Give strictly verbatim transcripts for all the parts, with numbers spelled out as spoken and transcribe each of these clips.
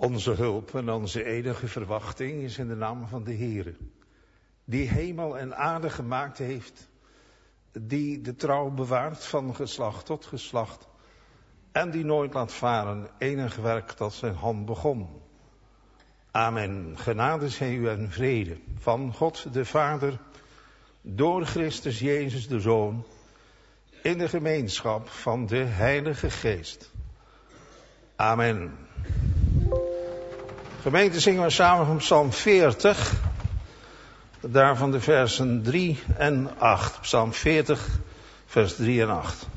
Onze hulp en onze enige verwachting is in de naam van de Heere, die hemel en aarde gemaakt heeft, die de trouw bewaart van geslacht tot geslacht en die nooit laat varen enig werk dat zijn hand begon. Amen. Genade zij u en vrede van God de Vader, door Christus Jezus de Zoon, in de gemeenschap van de Heilige Geest. Amen. Gemeente, zingen we samen van Psalm veertig, daarvan de versen drie en acht. Psalm veertig, vers drie en acht.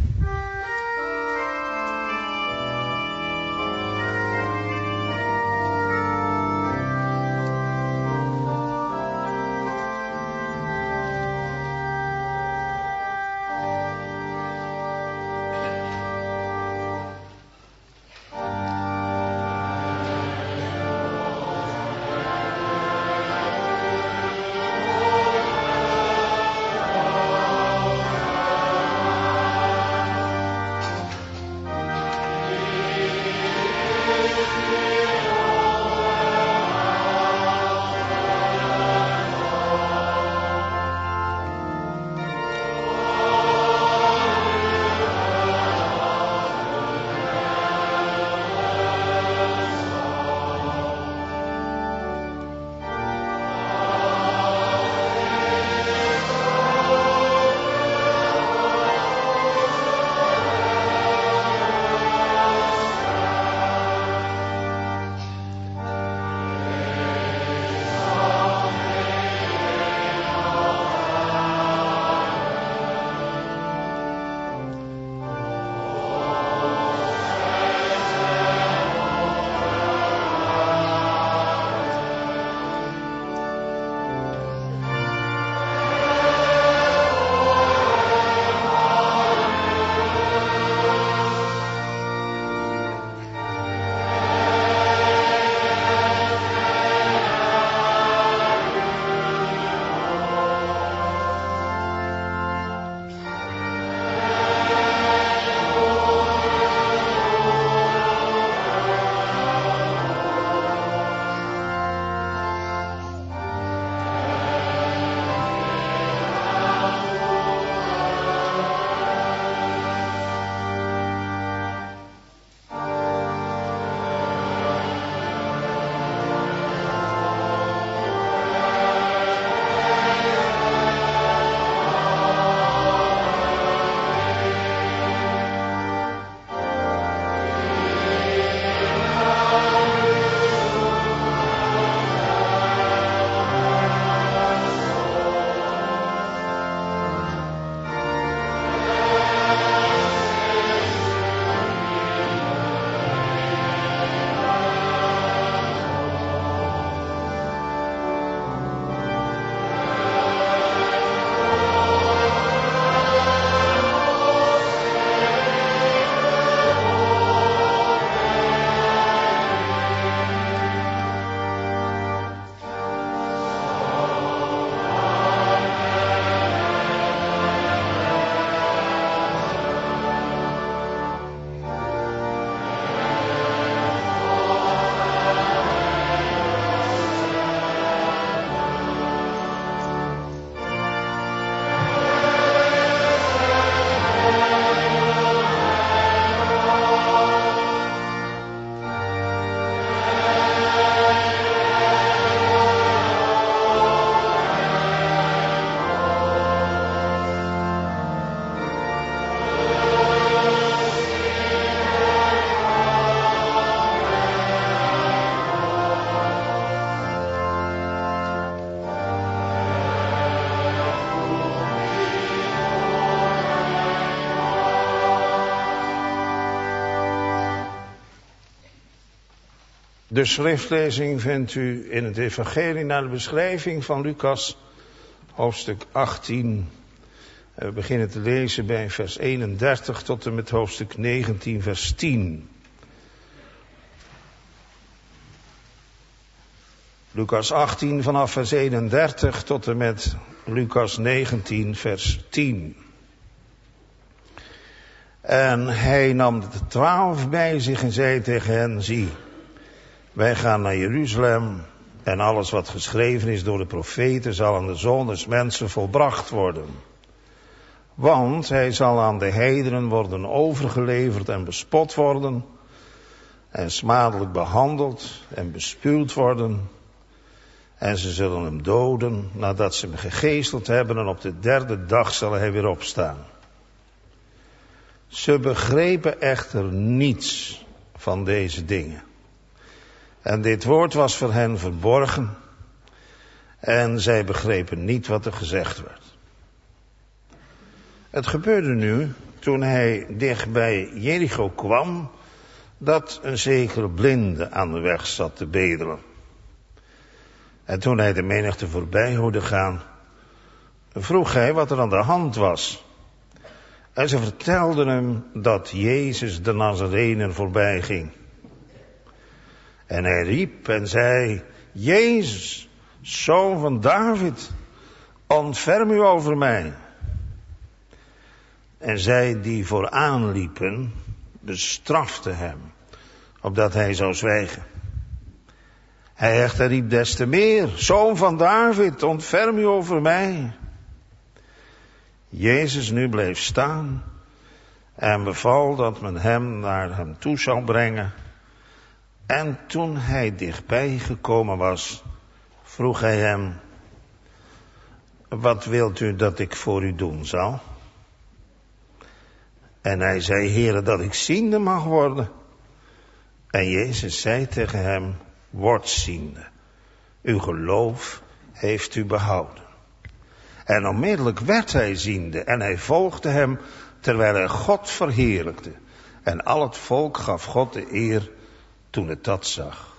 De schriftlezing vindt u in het evangelie naar de beschrijving van Lucas, hoofdstuk achttien. We beginnen te lezen bij vers eenendertig tot en met hoofdstuk negentien, vers tien. Lucas achttien vanaf vers eenendertig tot en met Lucas negentien, vers tien. En hij nam de twaalf bij zich en zei tegen hen, zie, wij gaan naar Jeruzalem en alles wat geschreven is door de profeten zal aan de Zoon des Mensen volbracht worden. Want hij zal aan de heidenen worden overgeleverd en bespot worden en smadelijk behandeld en bespuwd worden. En ze zullen hem doden nadat ze hem gegezeld hebben en op de derde dag zal hij weer opstaan. Ze begrepen echter niets van deze dingen. En dit woord was voor hen verborgen en zij begrepen niet wat er gezegd werd. Het gebeurde nu, toen hij dicht bij Jericho kwam, dat een zekere blinde aan de weg zat te bedelen. En toen hij de menigte voorbij hoorde gaan, vroeg hij wat er aan de hand was. En ze vertelden hem dat Jezus de Nazarener voorbij ging. En hij riep en zei, Jezus, Zoon van David, ontferm u over mij. En zij die vooraan liepen, bestraften hem, opdat hij zou zwijgen. Hij echter riep des te meer, Zoon van David, ontferm u over mij. Jezus nu bleef staan en beval dat men hem naar hem toe zou brengen. En toen hij dichtbij gekomen was, vroeg hij hem, wat wilt u dat ik voor u doen zal? En hij zei, Heere, dat ik ziende mag worden. En Jezus zei tegen hem, word ziende. Uw geloof heeft u behouden. En onmiddellijk werd hij ziende en hij volgde hem terwijl hij God verheerlijkte. En al het volk gaf God de eer toen het dat zag.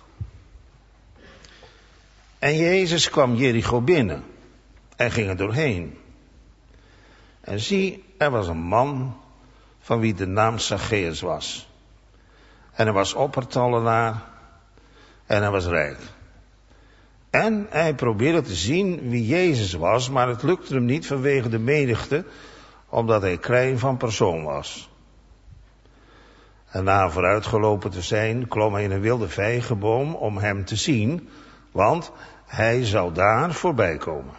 En Jezus kwam Jericho binnen en ging er doorheen. En zie, er was een man van wie de naam Zacchaeus was. En hij was oppertollenaar en hij was rijk. En hij probeerde te zien wie Jezus was, maar het lukte hem niet vanwege de menigte, omdat hij klein van persoon was. En na vooruitgelopen te zijn, klom hij in een wilde vijgenboom om hem te zien, want hij zou daar voorbij komen.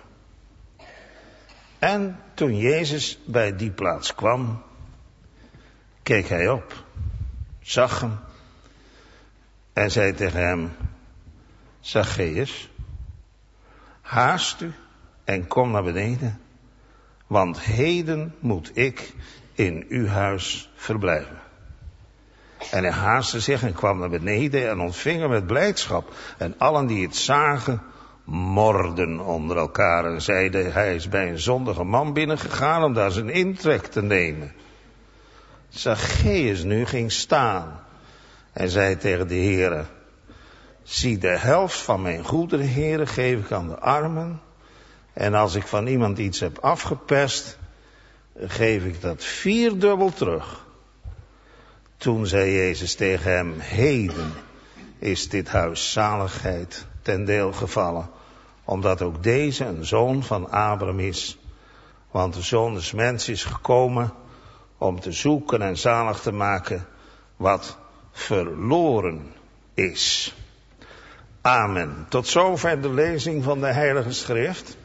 En toen Jezus bij die plaats kwam, keek hij op, zag hem en zei tegen hem, Zacchaeus, haast u en kom naar beneden, want heden moet ik in uw huis verblijven. En hij haastte zich en kwam naar beneden en ontving hem met blijdschap. En allen die het zagen, morden onder elkaar en zeiden, hij is bij een zondige man binnengegaan om daar zijn intrek te nemen. Zacchaeus nu ging staan en zei tegen de Heere, zie, de helft van mijn goederen, Heere, geef ik aan de armen. En als ik van iemand iets heb afgeperst, geef ik dat vierdubbel terug. Toen zei Jezus tegen hem, heden is dit huis zaligheid ten deel gevallen, omdat ook deze een zoon van Abraham is. Want de Zoon des Mensen is gekomen om te zoeken en zalig te maken wat verloren is. Amen. Tot zover de lezing van de Heilige Schrift.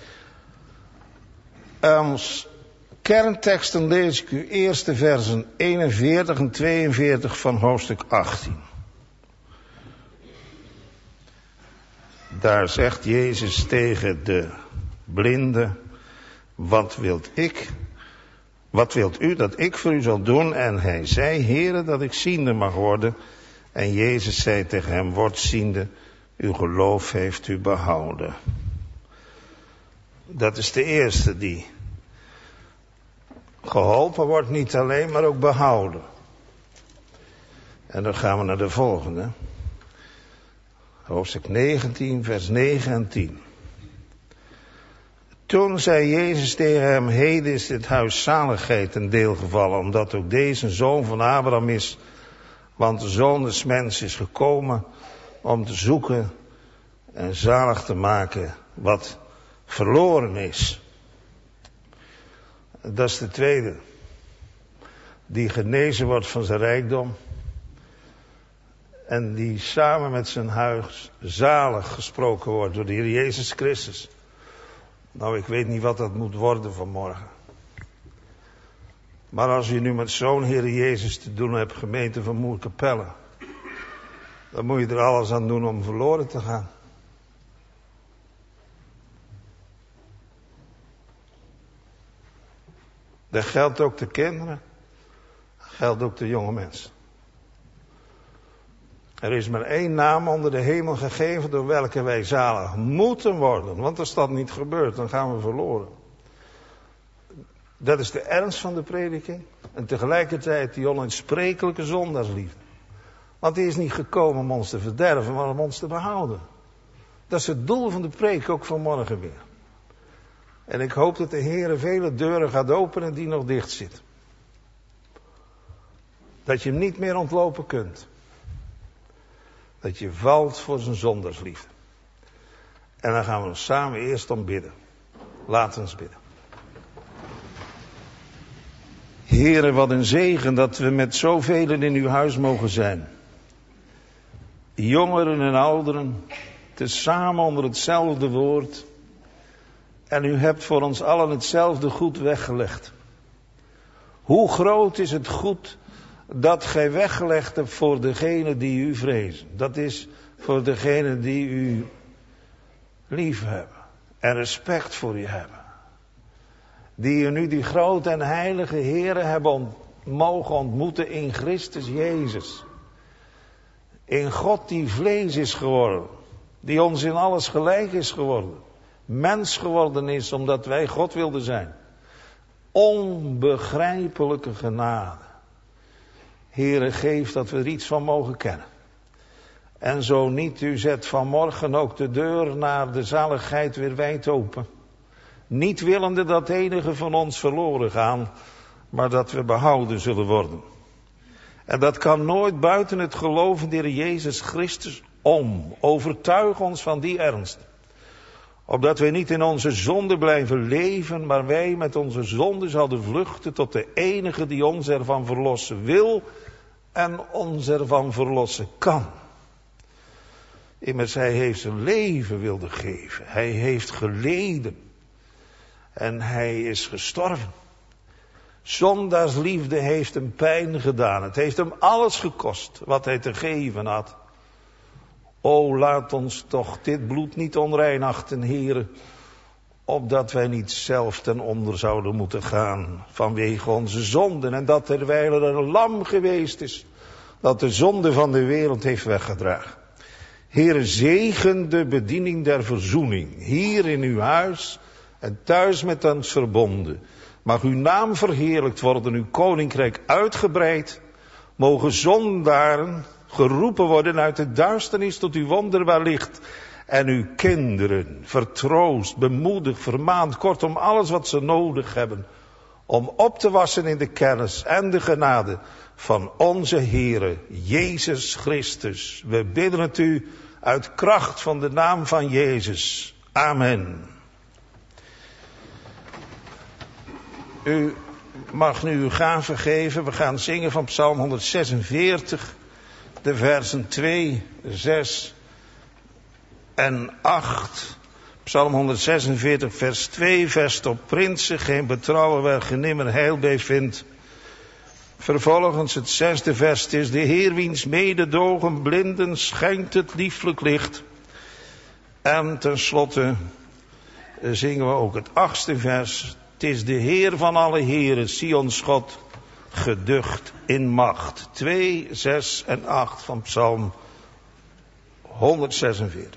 Als kernteksten lees ik u eerst de versen eenenveertig en tweeënveertig van hoofdstuk achttien. Daar zegt Jezus tegen de blinde, wat wilt ik, wat wilt u dat ik voor u zal doen? En hij zei, Heere, dat ik ziende mag worden. En Jezus zei tegen hem, word ziende, uw geloof heeft u behouden. Dat is de eerste die geholpen wordt, niet alleen, maar ook behouden. En dan gaan we naar de volgende. Hoofdstuk negentien, vers negen en tien. Toen zei Jezus tegen hem, heden is dit huis zaligheid ten deel gevallen, omdat ook deze zoon van Abraham is. Want de Zoon des Mensen is gekomen om te zoeken en zalig te maken wat verloren is. Dat is de tweede. Die genezen wordt van zijn rijkdom. En die samen met zijn huis zalig gesproken wordt door de Heer Jezus Christus. Nou, ik weet niet wat dat moet worden vanmorgen. Maar als je nu met zo'n Heer Jezus te doen hebt, gemeente van Moerkapelle, dan moet je er alles aan doen om verloren te gaan. Dat geldt ook de kinderen. Dat geldt ook de jonge mensen. Er is maar één naam onder de hemel gegeven door welke wij zalig moeten worden. Want als dat niet gebeurt, dan gaan we verloren. Dat is de ernst van de prediking. En tegelijkertijd die onuitsprekelijke zondaarsliefde. Want die is niet gekomen om ons te verderven, maar om ons te behouden. Dat is het doel van de preek, ook vanmorgen weer. En ik hoop dat de Heer vele deuren gaat openen die nog dicht zitten. Dat je hem niet meer ontlopen kunt. Dat je valt voor zijn zondaarsliefde. En dan gaan we ons samen eerst om bidden. Laat ons bidden. Heere, wat een zegen dat we met zoveel in uw huis mogen zijn. Jongeren en ouderen, tezamen onder hetzelfde woord. En u hebt voor ons allen hetzelfde goed weggelegd. Hoe groot is het goed dat gij weggelegd hebt voor degenen die u vrezen. Dat is voor degenen die u lief hebben en respect voor u hebben. Die u nu die grote en heilige Heere hebben ont- mogen ontmoeten in Christus Jezus. In God die vlees is geworden. Die ons in alles gelijk is geworden. Mens geworden is omdat wij God wilden zijn. Onbegrijpelijke genade. Heere, geef dat we er iets van mogen kennen. En zo niet, u zet vanmorgen ook de deur naar de zaligheid weer wijd open. Niet willende dat enige van ons verloren gaan, maar dat we behouden zullen worden. En dat kan nooit buiten het geloof in de Heer Jezus Christus om. Overtuig ons van die ernst. Opdat wij niet in onze zonde blijven leven, maar wij met onze zonde zouden vluchten tot de enige die ons ervan verlossen wil en ons ervan verlossen kan. Immers hij heeft zijn leven wilde geven. Hij heeft geleden. En hij is gestorven. Zondaarsliefde heeft hem pijn gedaan. Het heeft hem alles gekost wat hij te geven had. O, laat ons toch dit bloed niet onrein achten, Heere, opdat wij niet zelf ten onder zouden moeten gaan vanwege onze zonden. En dat terwijl er een lam geweest is, dat de zonde van de wereld heeft weggedragen. Heere, zegen de bediening der verzoening, hier in uw huis en thuis met ons verbonden. Mag uw naam verheerlijkt worden, uw koninkrijk uitgebreid. Mogen zondaren geroepen worden uit de duisternis tot uw wonderbaar licht. En uw kinderen vertroost, bemoedigd, vermaand, kortom alles wat ze nodig hebben. Om op te wassen in de kennis en de genade van onze Heere Jezus Christus. We bidden het u uit kracht van de naam van Jezus. Amen. U mag nu uw gave geven. We gaan zingen van Psalm honderdzesenveertig. De versen twee, zes en acht. Psalm honderdzesenveertig vers twee. Vest op prinsen, geen betrouwen waar ge nimmer heil bij vindt. Vervolgens het zesde vers. Het is de Heer wiens mededogen blinden schenkt het lieflijk licht. En tenslotte zingen we ook het achtste vers. Het is de Heer van alle heren, Sions God, geducht in macht. twee, zes en acht van Psalm honderdzesenveertig.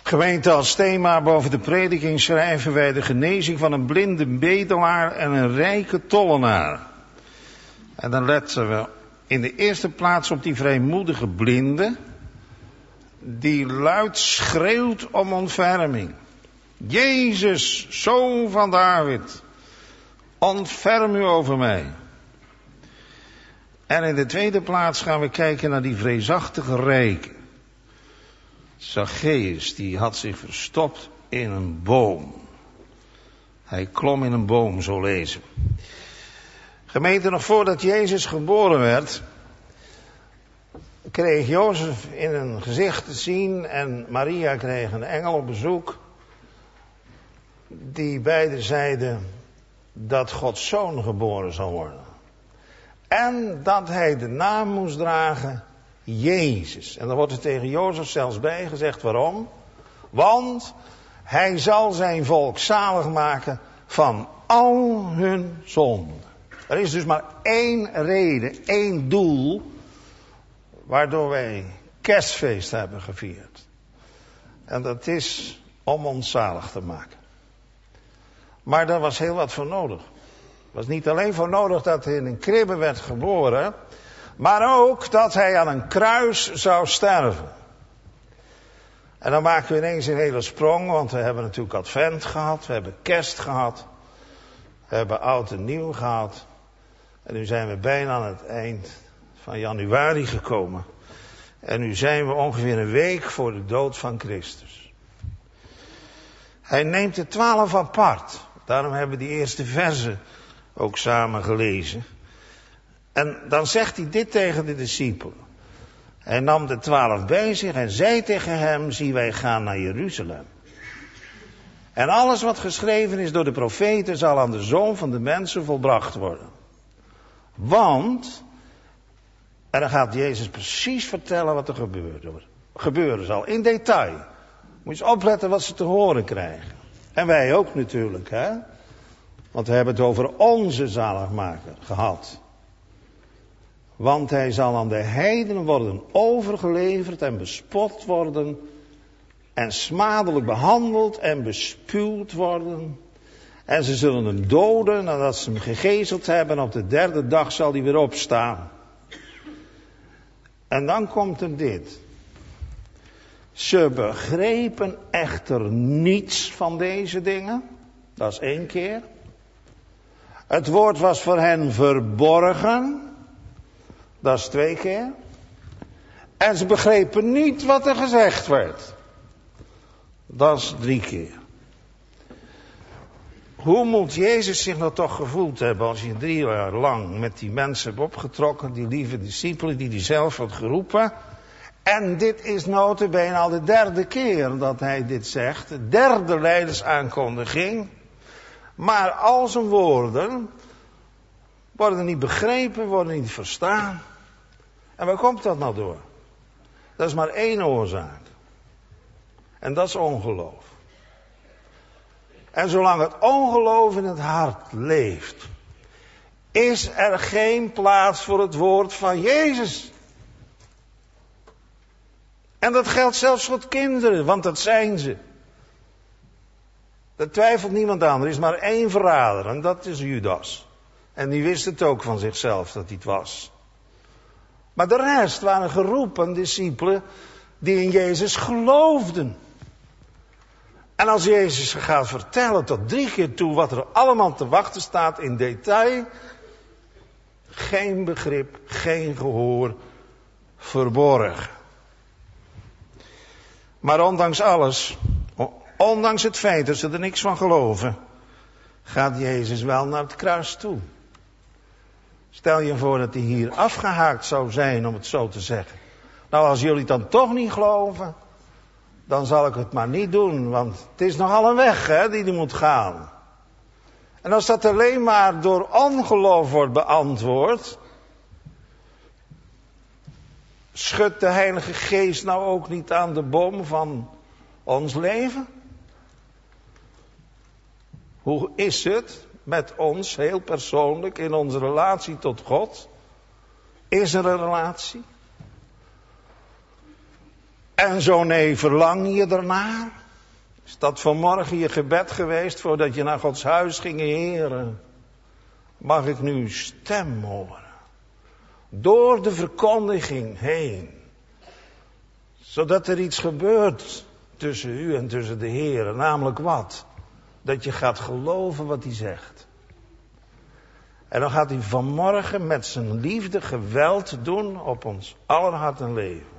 Gemeente, als thema boven de prediking schrijven wij de genezing van een blinde bedelaar en een rijke tollenaar. En dan letten we in de eerste plaats op die vrijmoedige blinde, die luid schreeuwt om ontferming. Jezus, Zoon van David, ontferm u over mij. En in de tweede plaats gaan we kijken naar die vreesachtige rijke. Zacchaeus, die had zich verstopt in een boom. Hij klom in een boom, zo lezen. Gemeente, nog voordat Jezus geboren werd, kreeg Jozef in een gezicht te zien en Maria kreeg een engel op bezoek, die beide zeiden dat Gods Zoon geboren zou worden. En dat hij de naam moest dragen Jezus. En dan wordt er tegen Jozef zelfs bij gezegd waarom. Want hij zal zijn volk zalig maken van al hun zonden. Er is dus maar één reden, één doel, waardoor wij kerstfeest hebben gevierd. En dat is om ons zalig te maken. Maar daar was heel wat voor nodig. Er was niet alleen voor nodig dat hij in een kribbe werd geboren, maar ook dat hij aan een kruis zou sterven. En dan maken we ineens een hele sprong, want we hebben natuurlijk Advent gehad, we hebben Kerst gehad, we hebben Oud en Nieuw gehad. En nu zijn we bijna aan het eind van januari gekomen. En nu zijn we ongeveer een week voor de dood van Christus. Hij neemt de twaalf apart. Daarom hebben we die eerste verzen ook samen gelezen. En dan zegt hij dit tegen de discipelen. Hij nam de twaalf bij zich en zei tegen hem, zie wij gaan naar Jeruzalem. En alles wat geschreven is door de profeten zal aan de Zoon van de mensen volbracht worden. Want, en dan gaat Jezus precies vertellen wat er gebeuren, gebeuren zal, in detail. Moet je eens opletten wat ze te horen krijgen. En wij ook natuurlijk, hè. Want we hebben het over onze zaligmaker gehad. Want hij zal aan de heidenen worden overgeleverd en bespot worden. En smadelijk behandeld en bespuwd worden. En ze zullen hem doden nadat ze hem gegezeld hebben. En op de derde dag zal hij weer opstaan. En dan komt er dit. Ze begrepen echter niets van deze dingen. Dat is één keer. Het woord was voor hen verborgen. Dat is twee keer. En ze begrepen niet wat er gezegd werd. Dat is drie keer. Hoe moet Jezus zich nou toch gevoeld hebben als je drie jaar lang met die mensen hebt opgetrokken, die lieve discipelen die hij zelf had geroepen. En dit is nota bene al de derde keer dat hij dit zegt, de derde leidersaankondiging. Maar al zijn woorden worden niet begrepen, worden niet verstaan. En waar komt dat nou door? Dat is maar één oorzaak. En dat is ongeloof. En zolang het ongeloof in het hart leeft, is er geen plaats voor het woord van Jezus. En dat geldt zelfs voor kinderen, want dat zijn ze. Daar twijfelt niemand aan. Er is maar één verrader en dat is Judas. En die wist het ook van zichzelf dat hij het was. Maar de rest waren geroepen discipelen die in Jezus geloofden. En als Jezus gaat vertellen tot drie keer toe wat er allemaal te wachten staat in detail. Geen begrip, geen gehoor, verborgen. Maar ondanks alles, ondanks het feit dat ze er niks van geloven, gaat Jezus wel naar het kruis toe. Stel je voor dat hij hier afgehaakt zou zijn, om het zo te zeggen. Nou, als jullie dan toch niet geloven, dan zal ik het maar niet doen, want het is nogal een weg, hè, die er moet gaan. En als dat alleen maar door ongeloof wordt beantwoord, schudt de Heilige Geest nou ook niet aan de boom van ons leven? Hoe is het met ons heel persoonlijk in onze relatie tot God? Is er een relatie? En zo nee, verlang je ernaar? Is dat vanmorgen je gebed geweest voordat je naar Gods huis ging? Heere, mag ik nu uw stem horen? Door de verkondiging heen. Zodat er iets gebeurt tussen u en tussen de Heere. Namelijk wat? Dat je gaat geloven wat hij zegt. En dan gaat hij vanmorgen met zijn liefde geweld doen op ons aller hart en leven.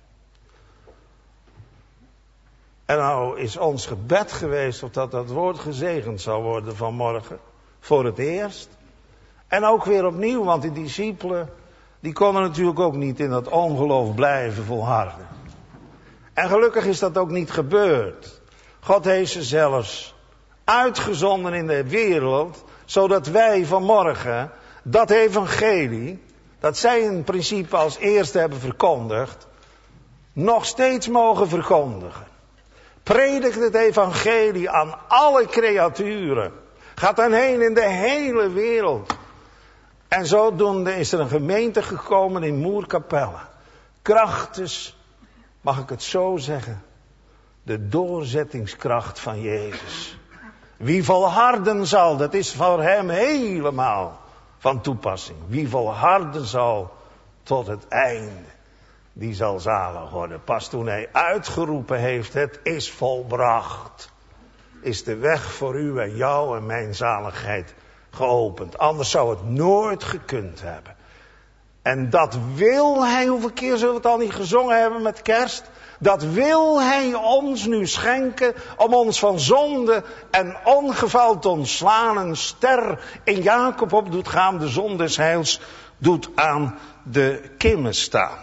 En nou is ons gebed geweest of dat dat woord gezegend zal worden vanmorgen. Voor het eerst. En ook weer opnieuw, want die discipelen, die konden natuurlijk ook niet in dat ongeloof blijven volharden. En gelukkig is dat ook niet gebeurd. God heeft ze zelfs uitgezonden in de wereld, zodat wij vanmorgen dat evangelie, dat zij in principe als eerste hebben verkondigd, nog steeds mogen verkondigen. Predik het evangelie aan alle creaturen. Gaat dan heen in de hele wereld. En zodoende is er een gemeente gekomen in Moerkapelle. Krachtens, mag ik het zo zeggen, de doorzettingskracht van Jezus. Wie volharden zal, dat is voor hem helemaal van toepassing. Wie volharden zal tot het einde, die zal zalig worden. Pas toen hij uitgeroepen heeft, het is volbracht, is de weg voor u en jou en mijn zaligheid geopend. Anders zou het nooit gekund hebben. En dat wil hij, hoeveel keer zullen we het al niet gezongen hebben met kerst? Dat wil hij ons nu schenken om ons van zonde en ongeval te ontslaan. Een ster in Jacob op doet gaan, de zon des heils doet aan de kimmen staan.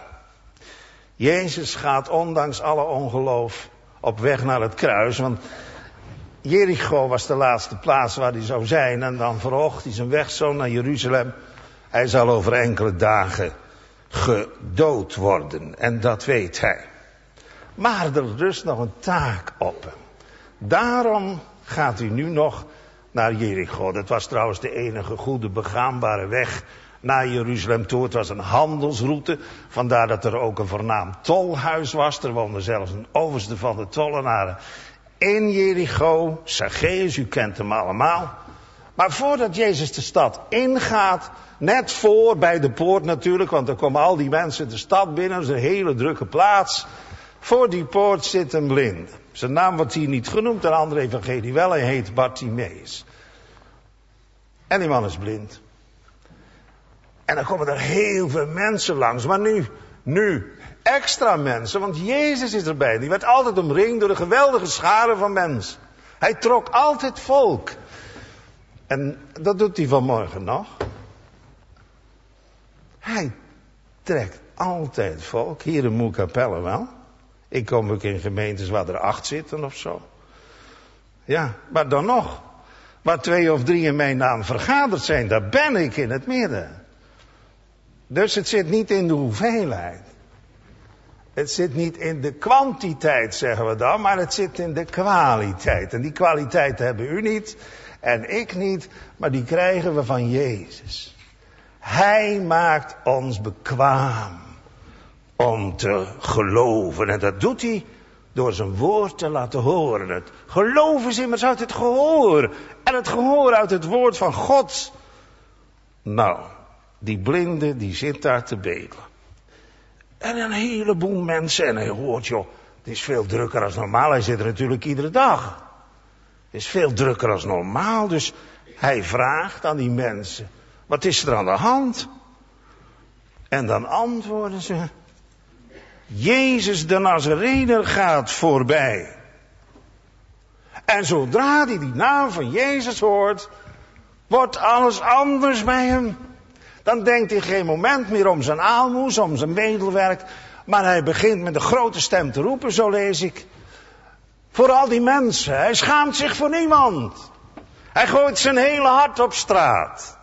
Jezus gaat ondanks alle ongeloof op weg naar het kruis, want Jericho was de laatste plaats waar hij zou zijn. En dan verhoogt hij zijn weg zo naar Jeruzalem. Hij zal over enkele dagen gedood worden. En dat weet hij. Maar er rust nog een taak op hem. Daarom gaat hij nu nog naar Jericho. Dat was trouwens de enige goede begaanbare weg naar Jeruzalem toe. Het was een handelsroute. Vandaar dat er ook een voornaam tolhuis was. Er woonde zelfs een overste van de tollenaren in Jericho. Zacchaeus, u kent hem allemaal. Maar voordat Jezus de stad ingaat, net voor bij de poort natuurlijk, want er komen al die mensen de stad binnen, dat is een hele drukke plaats. Voor die poort zit een blinde. Zijn naam wordt hier niet genoemd, een andere evangelie wel, hij heet Bartimeus. En die man is blind. En dan komen er heel veel mensen langs, maar nu, nu extra mensen, want Jezus is erbij. Die werd altijd omringd door een geweldige schare van mensen. Hij trok altijd volk. En dat doet hij vanmorgen nog. Hij trekt altijd volk. Hier in Moerkapelle wel. Ik kom ook in gemeentes waar er acht zitten of zo. Ja, maar dan nog. Waar twee of drie in mijn naam vergaderd zijn, daar ben ik in het midden. Dus het zit niet in de hoeveelheid. Het zit niet in de kwantiteit, zeggen we dan, maar het zit in de kwaliteit. En die kwaliteit hebben u niet en ik niet, maar die krijgen we van Jezus. Hij maakt ons bekwaam om te geloven. En dat doet hij door zijn woord te laten horen. Het geloof is immers uit het gehoor. En het gehoor uit het woord van God. Nou, die blinde die zit daar te bedelen. En een heleboel mensen. En hij hoort, joh, het is veel drukker dan normaal. Hij zit er natuurlijk iedere dag. Het is veel drukker dan normaal. Dus hij vraagt aan die mensen, wat is er aan de hand? En dan antwoorden ze, Jezus de Nazarener gaat voorbij. En zodra hij die naam van Jezus hoort, wordt alles anders bij hem. Dan denkt hij geen moment meer om zijn aalmoes, om zijn wedelwerk. Maar hij begint met een grote stem te roepen, zo lees ik. Voor al die mensen. Hij schaamt zich voor niemand. Hij gooit zijn hele hart op straat.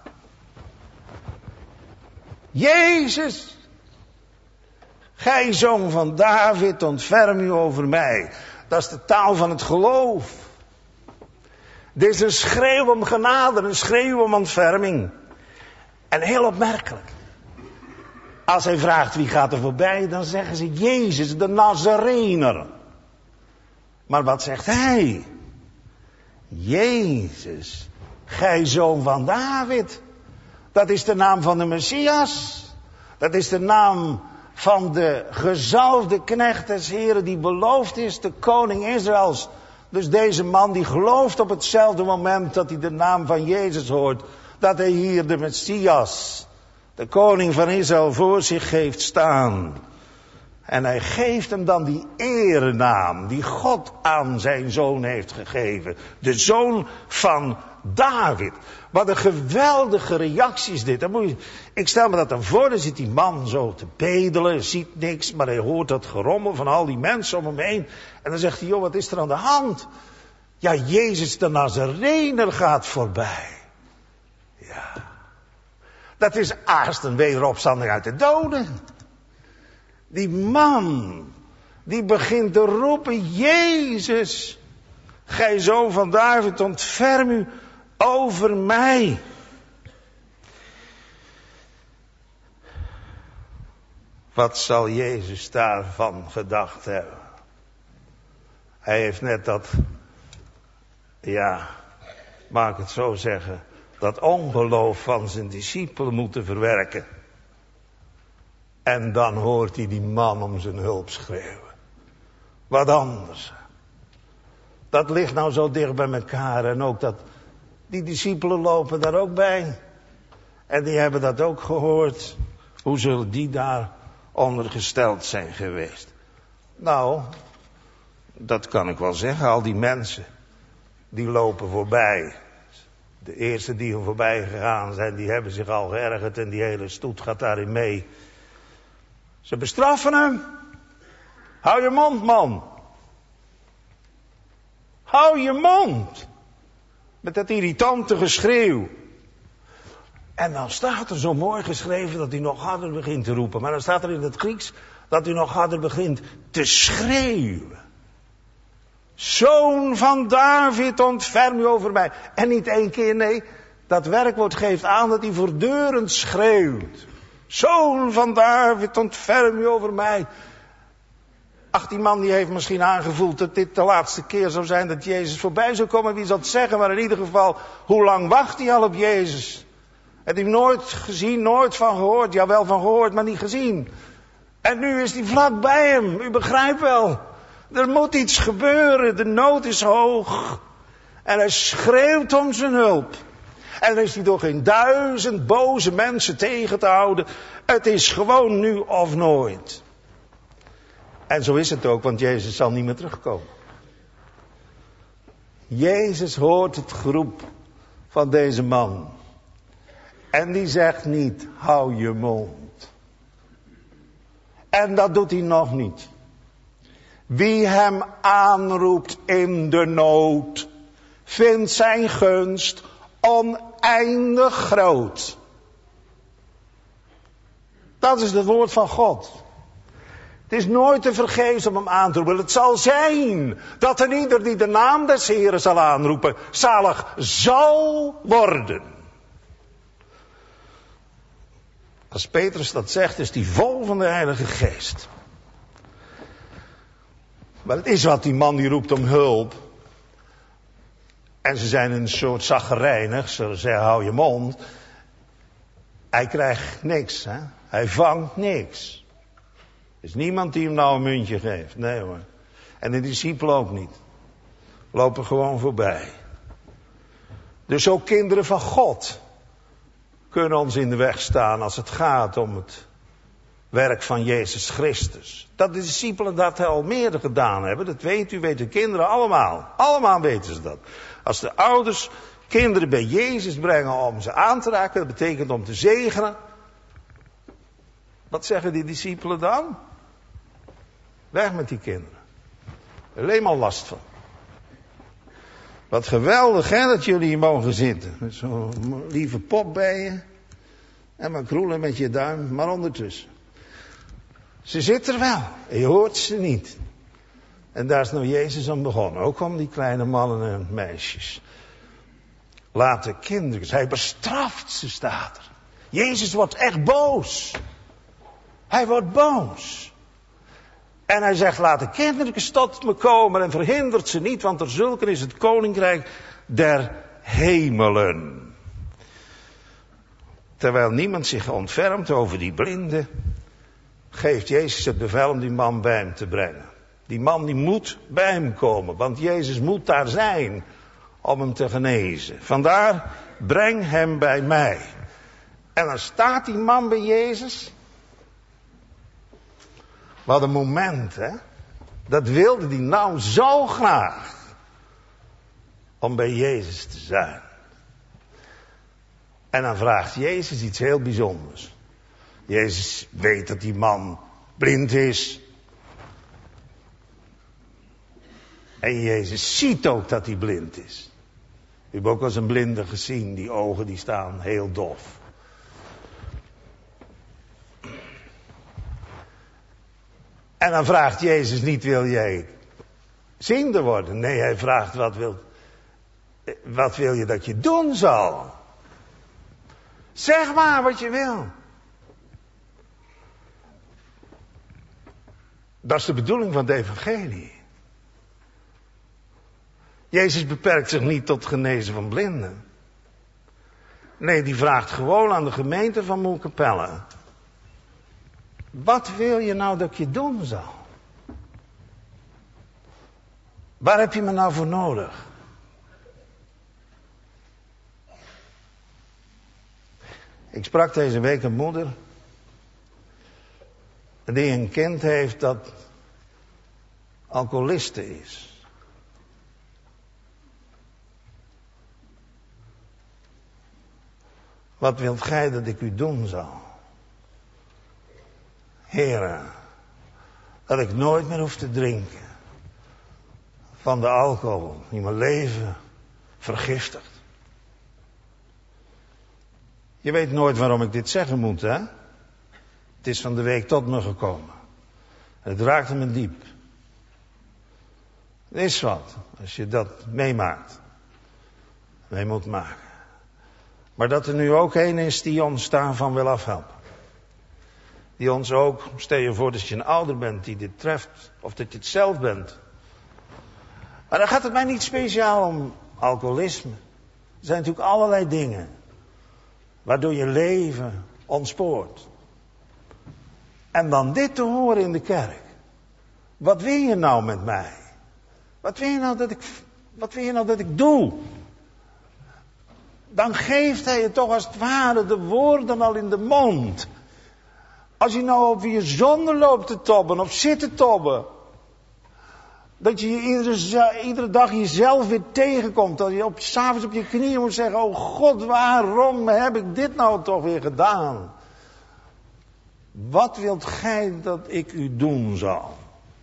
Jezus, gij zoon van David, ontferm u over mij. Dat is de taal van het geloof. Dit is een schreeuw om genade, een schreeuw om ontferming. En heel opmerkelijk. Als hij vraagt wie gaat er voorbij, dan zeggen ze Jezus, de Nazarener. Maar wat zegt hij? Jezus, gij zoon van David. Dat is de naam van de Messias. Dat is de naam van de gezalfde knecht des Heren die beloofd is, de koning Israëls. Dus deze man die gelooft op hetzelfde moment dat hij de naam van Jezus hoort, dat hij hier de Messias, de koning van Israël, voor zich heeft staan. En hij geeft hem dan die erenaam die God aan zijn zoon heeft gegeven. De zoon van David. Wat een geweldige reactie is dit. Dan moet je, ik stel me dat dan voor, dan zit die man zo te bedelen, ziet niks, maar hij hoort dat gerommel van al die mensen om hem heen. En dan zegt hij, joh, wat is er aan de hand? Ja, Jezus de Nazarener gaat voorbij. Ja. Dat is haast een wederopstanding uit de doden. Die man, die begint te roepen, Jezus, gij zoon van David, ontferm u over mij. Wat zal Jezus daarvan gedacht hebben? Hij heeft net dat, ja, mag ik het zo zeggen, dat ongeloof van zijn discipelen moeten verwerken. En dan hoort hij die man om zijn hulp schreeuwen. Wat anders. Dat ligt nou zo dicht bij elkaar. En ook dat, die discipelen lopen daar ook bij. En die hebben dat ook gehoord. Hoe zullen die daar ondergesteld zijn geweest? Nou, dat kan ik wel zeggen. Al die mensen, die lopen voorbij. De eerste die er voorbij gegaan zijn, die hebben zich al geërgerd. En die hele stoet gaat daarin mee. Ze bestraffen hem. Hou je mond, man. Hou je mond. Met dat irritante geschreeuw. En dan staat er zo mooi geschreven dat hij nog harder begint te roepen. Maar dan staat er in het Grieks dat hij nog harder begint te schreeuwen. Zoon van David, ontferm u over mij. En niet één keer, nee. Dat werkwoord geeft aan dat hij voortdurend schreeuwt. Zoon van David, ontferm u over mij. Ach, die man die heeft misschien aangevoeld dat dit de laatste keer zou zijn dat Jezus voorbij zou komen. Wie zal het zeggen, maar in ieder geval, hoe lang wacht hij al op Jezus? Hij heeft nooit gezien, nooit van gehoord. Ja, wel van gehoord, maar niet gezien. En nu is hij vlak bij hem. U begrijpt wel. Er moet iets gebeuren. De nood is hoog. En hij schreeuwt om zijn hulp. En dan is hij door geen duizend boze mensen tegen te houden. Het is gewoon nu of nooit. En zo is het ook, want Jezus zal niet meer terugkomen. Jezus hoort het geroep van deze man. En die zegt niet, hou je mond. En dat doet hij nog niet. Wie hem aanroept in de nood, vindt zijn gunst oneindig groot. Dat is het woord van God. Het is nooit te vergeefs om hem aan te roepen. Het zal zijn dat een ieder die de naam des Heren zal aanroepen, zalig zal worden. Als Petrus dat zegt, is hij vol van de Heilige Geest. Maar het is wat die man die roept om hulp. En ze zijn een soort zaggerijnig. Ze zeggen, hou je mond. Hij krijgt niks. Hè? Hij vangt niks. Er is niemand die hem nou een muntje geeft. Nee hoor. En de discipelen ook niet. Lopen gewoon voorbij. Dus ook kinderen van God kunnen ons in de weg staan als het gaat om het werk van Jezus Christus. Dat de discipelen dat al meer gedaan hebben, dat weet u, weten kinderen allemaal. Allemaal weten ze dat. Als de ouders kinderen bij Jezus brengen om ze aan te raken, dat betekent om te zegenen. Wat zeggen die discipelen dan? Weg met die kinderen. Alleen maar last van. Wat geweldig hè, dat jullie hier mogen zitten. Met zo'n lieve pop bij je. En maar kroelen met je duim, maar ondertussen. Ze zit er wel. En je hoort ze niet. En daar is nou Jezus aan begonnen. Ook om die kleine mannen en meisjes. Laat kinderen. Hij bestraft ze, staat er. Jezus wordt echt boos. Hij wordt boos. En hij zegt, laat de kinderen tot me komen en verhindert ze niet, want er zulken is het koninkrijk der hemelen. Terwijl niemand zich ontfermt over die blinde, geeft Jezus het bevel om die man bij hem te brengen. Die man die moet bij hem komen, want Jezus moet daar zijn om hem te genezen. Vandaar, breng hem bij mij. En dan staat die man bij Jezus. Wat een moment, hè. Dat wilde die nou zo graag. Om bij Jezus te zijn. En dan vraagt Jezus iets heel bijzonders. Jezus weet dat die man blind is. En Jezus ziet ook dat hij blind is. U hebt ook wel eens een blinde gezien. Die ogen die staan heel dof. En dan vraagt Jezus niet, wil jij ziende worden? Nee, hij vraagt, wat wil, wat wil je dat je doen zal? Zeg maar wat je wil. Dat is de bedoeling van het evangelie. Jezus beperkt zich niet tot genezen van blinden. Nee, die vraagt gewoon aan de gemeente van Moelkapelle. Wat wil je nou dat ik je doen zal? Waar heb je me nou voor nodig? Ik sprak deze week een moeder die een kind heeft dat alcoholiste is. Wat wilt gij dat ik u doen zal? Heere, dat ik nooit meer hoef te drinken van de alcohol die mijn leven vergiftigt. Je weet nooit waarom ik dit zeggen moet, hè? Het is van de week tot me gekomen. Het raakte me diep. Het is wat, als je dat meemaakt. Mee moet maken. Maar dat er nu ook een is die ons daarvan wil afhelpen. Die ons ook, stel je voor dat je een ouder bent die dit treft. Of dat je het zelf bent. Maar dan gaat het mij niet speciaal om alcoholisme. Er zijn natuurlijk allerlei dingen. Waardoor je leven ontspoort. En dan dit te horen in de kerk. Wat wil je nou met mij? Wat wil je nou dat ik, wat wil je nou dat ik doe? Dan geeft hij je toch als het ware de woorden al in de mond. Als je nou over je zonde loopt te tobben of zit te tobben. Dat je iedere, iedere dag jezelf weer tegenkomt. Dat je op, 's avonds op je knieën moet zeggen. Oh God, waarom heb ik dit nou toch weer gedaan? Wat wilt gij dat ik u doen zal?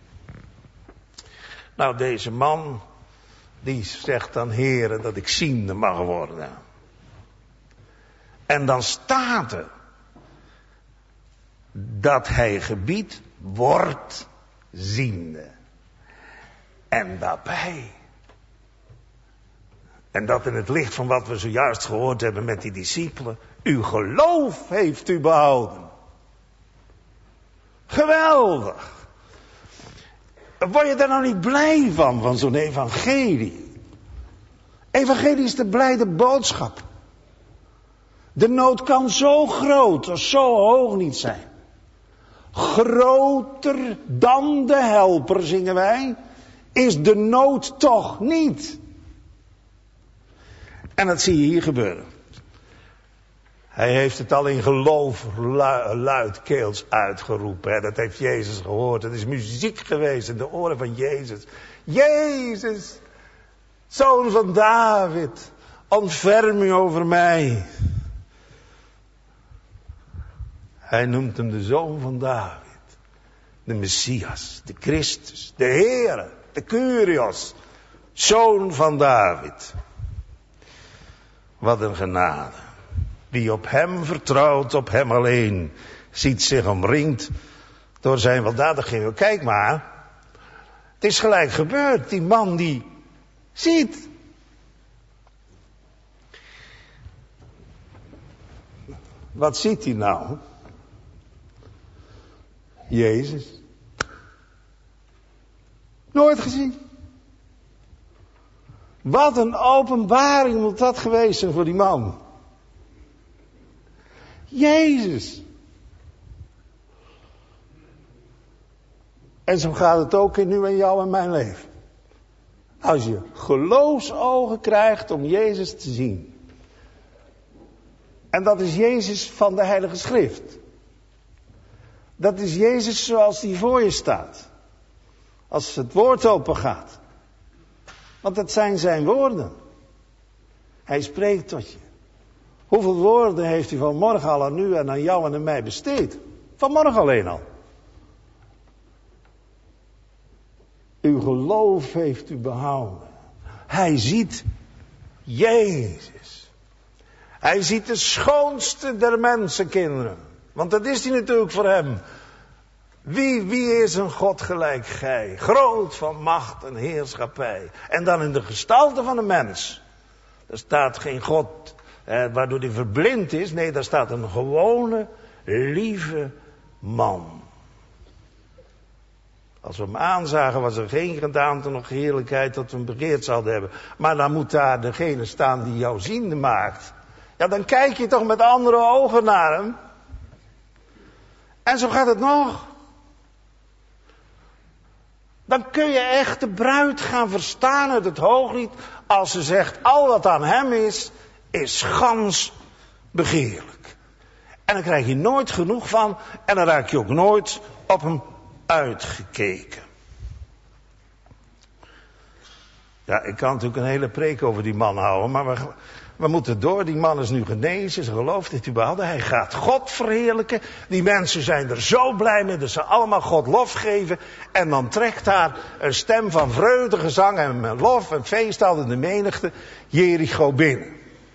Nou, deze man, die zegt dan, Heere, dat ik ziende mag worden. En dan staat er dat hij gebiedt, wordt ziende. En daarbij. En dat in het licht van wat we zojuist gehoord hebben met die discipelen. Uw geloof heeft u behouden. Geweldig. Word je daar nou niet blij van, van zo'n evangelie? Evangelie is de blijde boodschap. De nood kan zo groot of zo hoog niet zijn. Groter dan de helper, zingen wij, is de nood toch niet. En dat zie je hier gebeuren. Hij heeft het al in geloof luidkeels uitgeroepen. Hè. Dat heeft Jezus gehoord. Het is muziek geweest in de oren van Jezus. Jezus, zoon van David, ontferm u over mij. Hij noemt hem de zoon van David. De Messias, de Christus, de Heere, de Kyrios. Zoon van David. Wat een genade. Wie op hem vertrouwt, op hem alleen, ziet zich omringd door zijn weldadigheden. Kijk maar, het is gelijk gebeurd. Die man die ziet. Wat ziet hij nou? Jezus. Nooit gezien. Wat een openbaring moet dat geweest zijn voor die man. Jezus. En zo gaat het ook in nu en jou en mijn leven. Als je geloofsogen krijgt om Jezus te zien. En dat is Jezus van de Heilige Schrift. Dat is Jezus zoals die voor je staat. Als het woord open gaat. Want dat zijn zijn woorden. Hij spreekt tot je. Hoeveel woorden heeft hij vanmorgen al aan u en aan jou en aan mij besteed? Vanmorgen alleen al. Uw geloof heeft u behouden. Hij ziet Jezus. Hij ziet de schoonste der mensenkinderen. Want dat is hij natuurlijk voor hem. Wie, wie is een God gelijk gij? Groot van macht en heerschappij. En dan in de gestalte van een mens. Er staat geen God eh, waardoor hij verblind is. Nee, daar staat een gewone, lieve man. Als we hem aanzagen was er geen gedaante nog heerlijkheid dat we hem begeerd zouden hebben. Maar dan moet daar degene staan die jou ziende maakt. Ja, dan kijk je toch met andere ogen naar hem. En zo gaat het nog. Dan kun je echt de bruid gaan verstaan uit het Hooglied. Als ze zegt, al wat aan hem is, is gans begeerlijk. En dan krijg je nooit genoeg van. En dan raak je ook nooit op hem uitgekeken. Ja, ik kan natuurlijk een hele preek over die man houden. Maar we, we moeten door. Die man is nu genezen. Ze gelooft dit überhaupt. Hij gaat God verheerlijken. Die mensen zijn er zo blij mee dat ze allemaal God lof geven. En dan trekt daar een stem van vreugde, gezang en lof en feest al in de menigte Jericho binnen.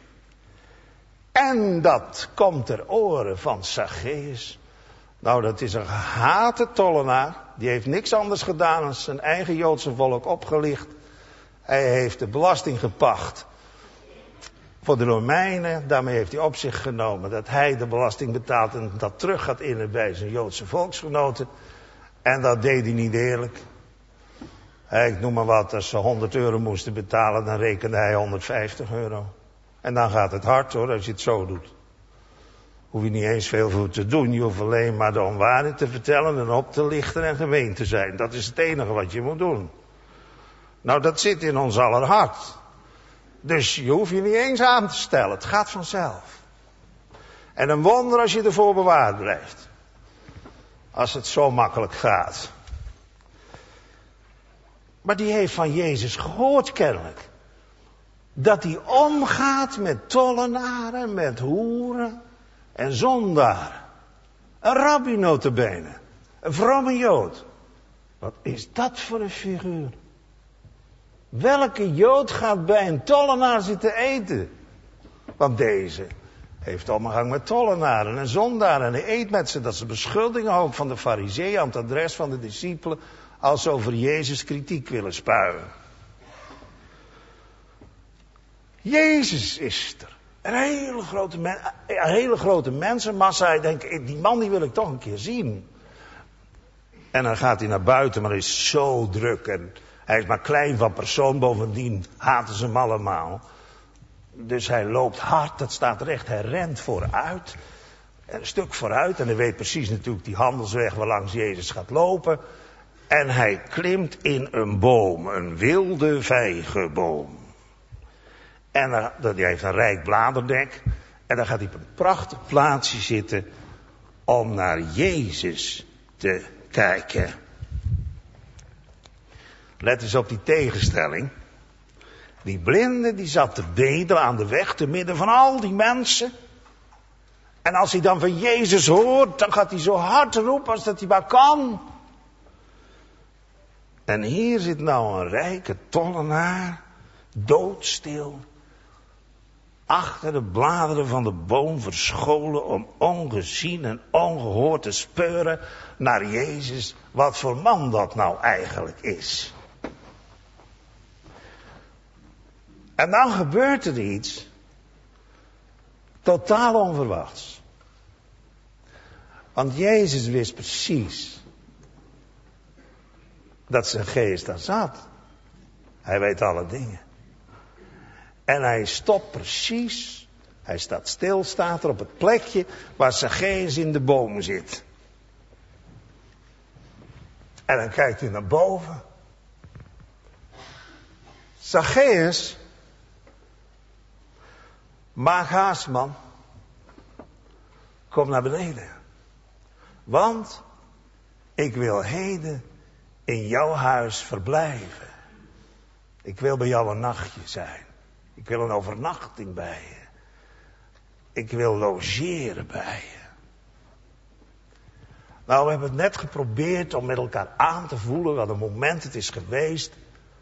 En dat komt ter oren van Zacchaeus. Nou, dat is een gehate tollenaar. Die heeft niks anders gedaan dan zijn eigen Joodse volk opgelicht. Hij heeft de belasting gepacht voor de Romeinen. Daarmee heeft hij op zich genomen dat hij de belasting betaalt en dat terug gaat innen bij zijn Joodse volksgenoten. En dat deed hij niet eerlijk. Ik noem maar wat, als ze honderd euro moesten betalen, dan rekende hij honderdvijftig euro. En dan gaat het hard hoor, als je het zo doet. Hoef je niet eens veel voor te doen. Je hoeft alleen maar de onwaarheid te vertellen en op te lichten en gemeen te zijn. Dat is het enige wat je moet doen. Nou, dat zit in ons aller hart. Dus je hoeft je niet eens aan te stellen. Het gaat vanzelf. En een wonder als je ervoor bewaard blijft. Als het zo makkelijk gaat. Maar die heeft van Jezus gehoord kennelijk. Dat hij omgaat met tollenaren, met hoeren en zondaren. Een rabbi nota bene. Een vrome Jood. Wat is dat voor een figuur? Welke Jood gaat bij een tollenaar zitten eten? Want deze heeft omgang met tollenaren en zondaren. En hij eet met ze. Dat ze beschuldigingen ook van de farizeeën aan het adres van de discipelen. Als ze over Jezus kritiek willen spuien. Jezus is er. Een hele grote, men, een hele grote mensenmassa. Ik denk, die man die wil ik toch een keer zien. En dan gaat hij naar buiten, maar hij is zo druk. En hij is maar klein van persoon. Bovendien haten ze hem allemaal. Dus hij loopt hard, dat staat recht. Hij rent vooruit. Een stuk vooruit. En hij weet precies natuurlijk die handelsweg waarlangs Jezus gaat lopen. En hij klimt in een boom. Een wilde vijgenboom. En hij heeft een rijk bladerdek. En dan gaat hij op een prachtig plaatsje zitten om naar Jezus te kijken. Let eens op die tegenstelling. Die blinde die zat te bedelen aan de weg te midden van al die mensen. En als hij dan van Jezus hoort, dan gaat hij zo hard roepen als dat hij maar kan. En hier zit nou een rijke tollenaar, doodstil. Achter de bladeren van de boom verscholen om ongezien en ongehoord te speuren naar Jezus. Wat voor man dat nou eigenlijk is. En dan gebeurt er iets totaal onverwachts. Want Jezus wist precies dat Zacchaeus daar zat. Hij weet alle dingen. En hij stopt precies, hij staat stil, staat er op het plekje waar Zacchaeus in de bomen zit. En dan kijkt hij naar boven. Zacchaeus, maak haast, man. Kom naar beneden. Want ik wil heden in jouw huis verblijven. Ik wil bij jou een nachtje zijn. Ik wil een overnachting bij je. Ik wil logeren bij je. Nou, we hebben het net geprobeerd om met elkaar aan te voelen wat een moment het is geweest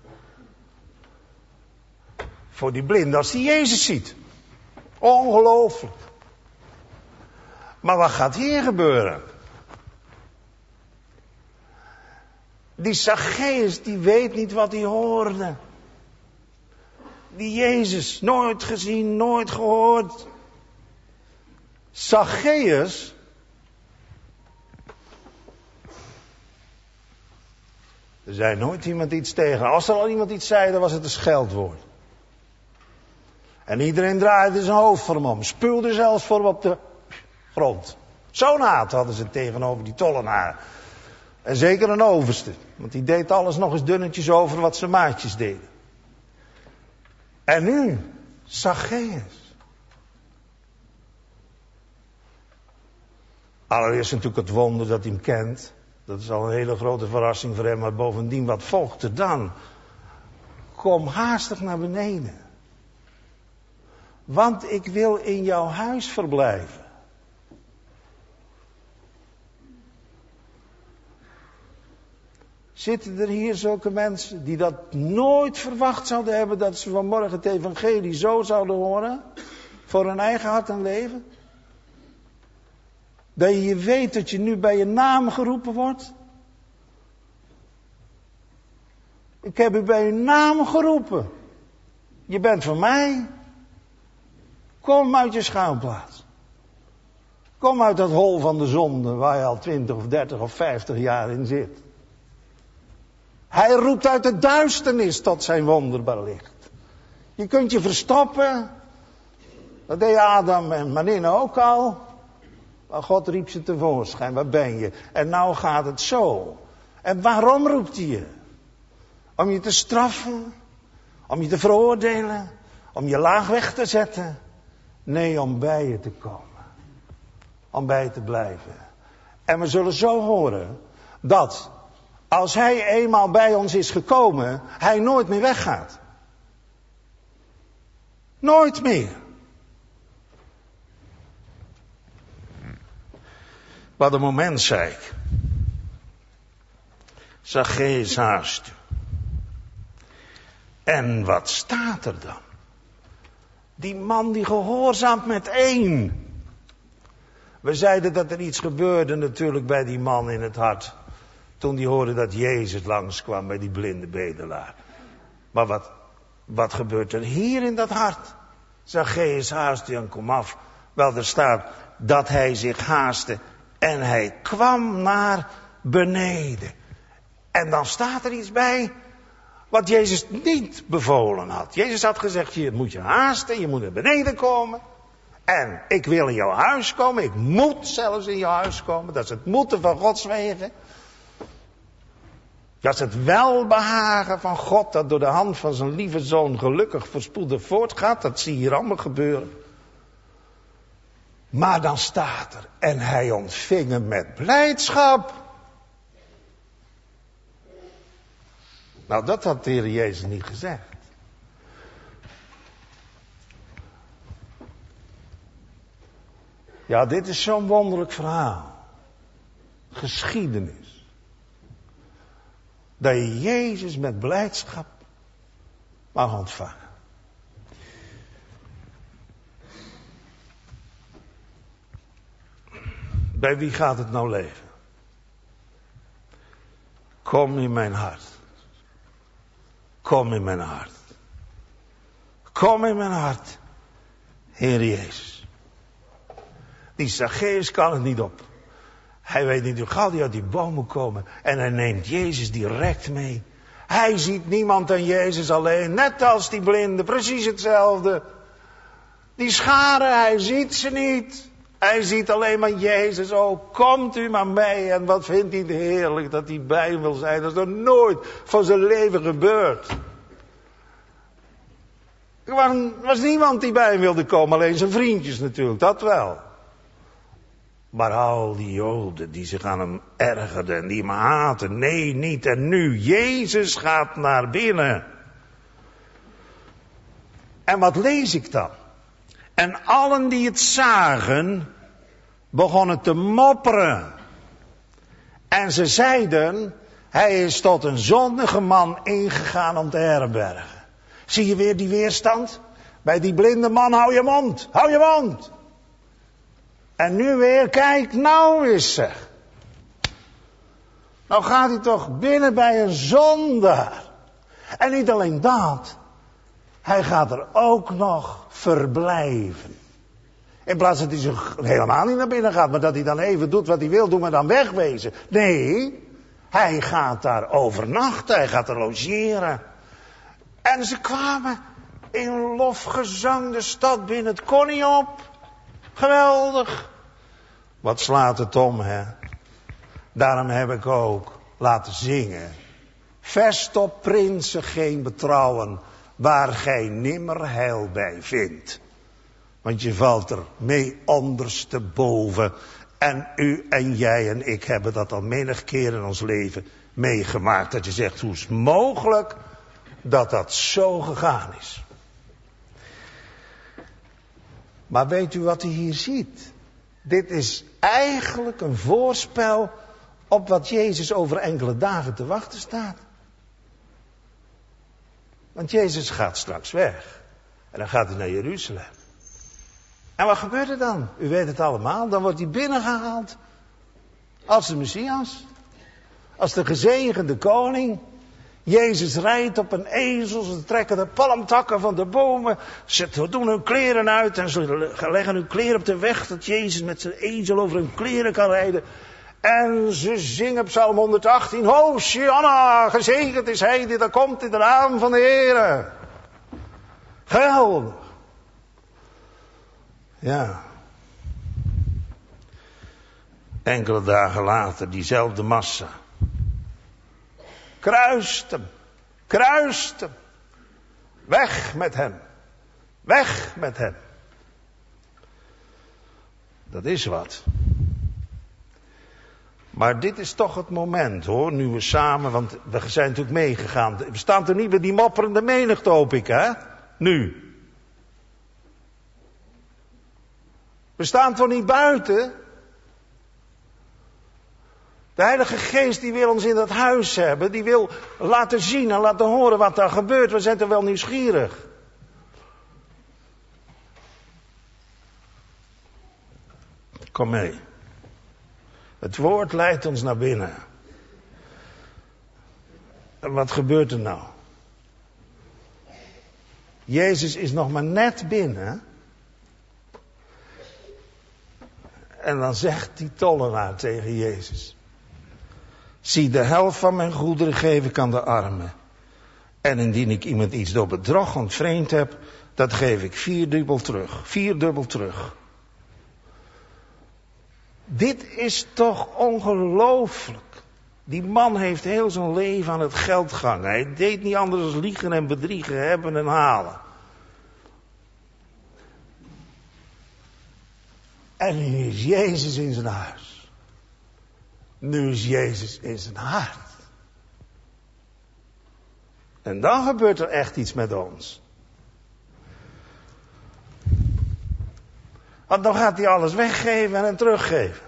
voor die blinde als die Jezus ziet. Ongelooflijk. Maar wat gaat hier gebeuren? Die Zacchaeus, die weet niet wat hij hoorde. Die Jezus, nooit gezien, nooit gehoord. Zacchaeus, er zei nooit iemand iets tegen. Als er al iemand iets zei, dan was het een scheldwoord. En iedereen draaide zijn hoofd voor hem om. Spuwde zelfs voor hem op de grond. Zo'n haat hadden ze tegenover die tollenaar. En zeker een overste. Want die deed alles nog eens dunnetjes over wat zijn maatjes deden. En nu, Zacchaeus. Allereerst natuurlijk het wonder dat hij hem kent. Dat is al een hele grote verrassing voor hem. Maar bovendien, wat volgt er dan? Kom haastig naar beneden. Want ik wil in jouw huis verblijven. Zitten er hier zulke mensen die dat nooit verwacht zouden hebben, dat ze vanmorgen het evangelie zo zouden horen, voor hun eigen hart en leven? Dat je weet dat je nu bij je naam geroepen wordt? Ik heb u bij uw naam geroepen. Je bent van mij. Kom uit je schuilplaats. Kom uit dat hol van de zonde waar je al twintig of dertig of vijftig jaar in zit. Hij roept uit de duisternis tot zijn wonderbaar licht. Je kunt je verstoppen. Dat deed Adam en Manine ook al. Maar God riep ze tevoorschijn. Waar ben je? En nou gaat het zo. En waarom roept hij je? Om je te straffen? Om je te veroordelen? Om je laag weg te zetten? Nee, om bij je te komen. Om bij je te blijven. En we zullen zo horen dat als hij eenmaal bij ons is gekomen, hij nooit meer weggaat. Nooit meer. Wat een moment, zei ik. Zacchaeus haast u. En wat staat er dan? Die man die gehoorzaamt met één. We zeiden dat er iets gebeurde natuurlijk bij die man in het hart. Toen die hoorde dat Jezus langskwam bij die blinde bedelaar. Maar wat, wat gebeurt er hier in dat hart? Zacchaeus haast u en kom af. Wel, er staat dat hij zich haastte en hij kwam naar beneden. En dan staat er iets bij wat Jezus niet bevolen had. Jezus had gezegd, je moet je haasten, je moet naar beneden komen. En ik wil in jouw huis komen, ik moet zelfs in jouw huis komen. Dat is het moeten van Gods wegen. Dat is het welbehagen van God dat door de hand van zijn lieve zoon gelukkig voorspoedig voortgaat. Dat zie je hier allemaal gebeuren. Maar dan staat er, en hij ontving hem met blijdschap. Nou, dat had de Heer Jezus niet gezegd. Ja, dit is zo'n wonderlijk verhaal. Geschiedenis. Dat je Jezus met blijdschap mag ontvangen. Bij wie gaat het nou leven? Kom in mijn hart. Kom in mijn hart. Kom in mijn hart, Heer Jezus. Die Zacchaeus kan het niet op. Hij weet niet hoe gauw hij uit die boom moet komen. En hij neemt Jezus direct mee. Hij ziet niemand dan Jezus alleen. Net als die blinde, precies hetzelfde. Die scharen, hij ziet ze niet. Hij ziet alleen maar Jezus. Oh, komt u maar mee. En wat vindt hij heerlijk dat hij bij hem wil zijn. Dat is nog nooit van zijn leven gebeurd. Er was niemand die bij hem wilde komen. Alleen zijn vriendjes natuurlijk, dat wel. Maar al die Joden die zich aan hem ergerden en die hem haten. Nee, niet. En nu, Jezus gaat naar binnen. En wat lees ik dan? En allen die het zagen, begonnen te mopperen. En ze zeiden, hij is tot een zondige man ingegaan om te herbergen. Zie je weer die weerstand? Bij die blinde man, hou je mond, hou je mond. En nu weer, kijk, nou eens zeg. Nou gaat hij toch binnen bij een zondaar. En niet alleen dat. Hij gaat er ook nog verblijven. In plaats dat hij zich helemaal niet naar binnen gaat, maar dat hij dan even doet wat hij wil doen, maar dan wegwezen. Nee, hij gaat daar overnachten, hij gaat er logeren. En ze kwamen in lofgezang de stad binnen, het kon niet op. Geweldig. Wat slaat het om, hè? Daarom heb ik ook laten zingen. Vest op prinsen geen betrouwen, waar gij nimmer heil bij vindt. Want je valt er mee ondersteboven. En u en jij en ik hebben dat al menig keer in ons leven meegemaakt. Dat je zegt, hoe is het mogelijk dat dat zo gegaan is? Maar weet u wat u hier ziet? Dit is eigenlijk een voorspel op wat Jezus over enkele dagen te wachten staat. Want Jezus gaat straks weg. En dan gaat hij naar Jeruzalem. En wat gebeurt er dan? U weet het allemaal. Dan wordt hij binnengehaald. Als de Messias. Als de gezegende koning. Jezus rijdt op een ezel. Ze trekken de palmtakken van de bomen. Ze doen hun kleren uit. En ze leggen hun kleren op de weg. Dat Jezus met zijn ezel over hun kleren kan rijden. En ze zingen Psalm honderdachttien. Hosianna, gezegend is hij die daar komt in de naam van de Heere. Geweldig. Ja. Enkele dagen later, diezelfde massa. Kruist hem. Kruist hem. Weg met hem. Weg met hem. Dat is wat. Maar dit is toch het moment hoor, nu we samen, want we zijn natuurlijk meegegaan. We staan er niet bij die mopperende menigte, hoop ik, hè? Nu. We staan toch niet buiten? De Heilige Geest die wil ons in dat huis hebben. Die wil laten zien en laten horen wat daar gebeurt. We zijn toch wel nieuwsgierig. Kom mee. Het woord leidt ons naar binnen. En wat gebeurt er nou? Jezus is nog maar net binnen. En dan zegt die tollenaar tegen Jezus. Zie, de helft van mijn goederen geef ik aan de armen. En indien ik iemand iets door bedrog ontvreemd heb, dat geef ik vierdubbel terug. Vierdubbel terug. Dit is toch ongelooflijk. Die man heeft heel zijn leven aan het geld gehangen. Hij deed niet anders dan liegen en bedriegen, hebben en halen. En nu is Jezus in zijn huis. Nu is Jezus in zijn hart. En dan gebeurt er echt iets met ons. Want dan gaat hij alles weggeven en teruggeven.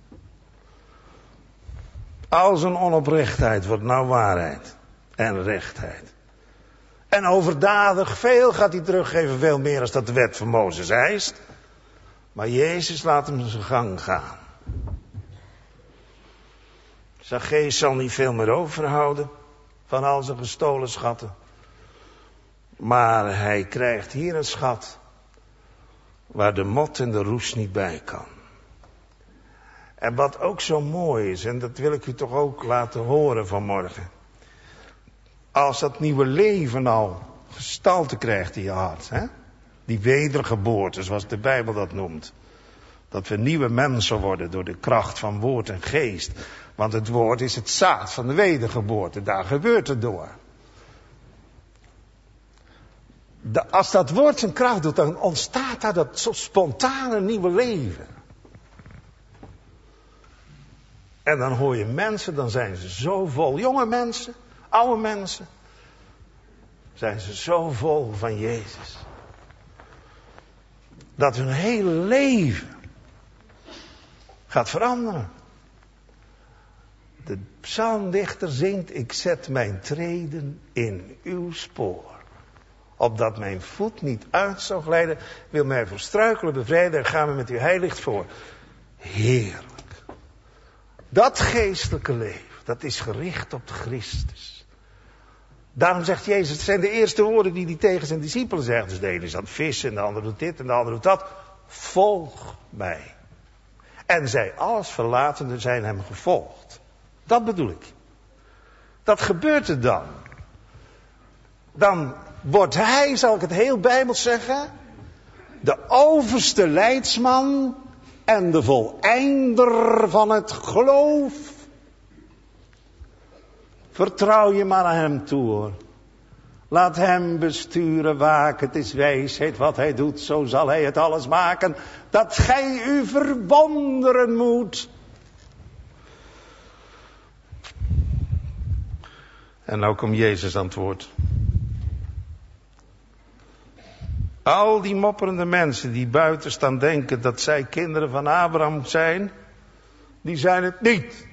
Al zijn onoprechtheid wordt nou waarheid en rechtheid. En overdadig veel gaat hij teruggeven, veel meer als dat de wet van Mozes eist. Maar Jezus laat hem zijn gang gaan. Zacchaeus zal niet veel meer overhouden van al zijn gestolen schatten. Maar hij krijgt hier een schat waar de mot en de roes niet bij kan. En wat ook zo mooi is, en dat wil ik u toch ook laten horen vanmorgen. Als dat nieuwe leven al gestalte krijgt in je hart, hè? Die wedergeboorte, zoals de Bijbel dat noemt. Dat we nieuwe mensen worden door de kracht van woord en geest. Want het woord is het zaad van de wedergeboorte, daar gebeurt het door. De, als dat woord zijn kracht doet, dan ontstaat daar dat zo spontane nieuwe leven. En dan hoor je mensen, dan zijn ze zo vol. Jonge mensen, oude mensen. Zijn ze zo vol van Jezus. Dat hun hele leven gaat veranderen. De psalmdichter zingt, ik zet mijn treden in uw spoor. Opdat mijn voet niet uit zou glijden, wil mij voor struikelen bevrijden en gaan we met uw heiligt voor. Heerlijk. Dat geestelijke leven, dat is gericht op Christus. Daarom zegt Jezus, het zijn de eerste woorden die hij tegen zijn discipelen zegt. Dus de ene is aan het vissen en de ander doet dit en de ander doet dat. Volg mij. En zij alles verlatende zijn hem gevolgd. Dat bedoel ik. Dat gebeurt er dan. Dan wordt hij, zal ik het heel bijbels zeggen, de overste leidsman en de voleinder van het geloof. Vertrouw je maar aan hem toe, hoor. Laat hem besturen, waken, het is wijsheid wat hij doet, zo zal hij het alles maken, dat gij u verwonderen moet. En nou komt Jezus aan het woord. Al die mopperende mensen die buiten staan denken dat zij kinderen van Abraham zijn, die zijn het niet.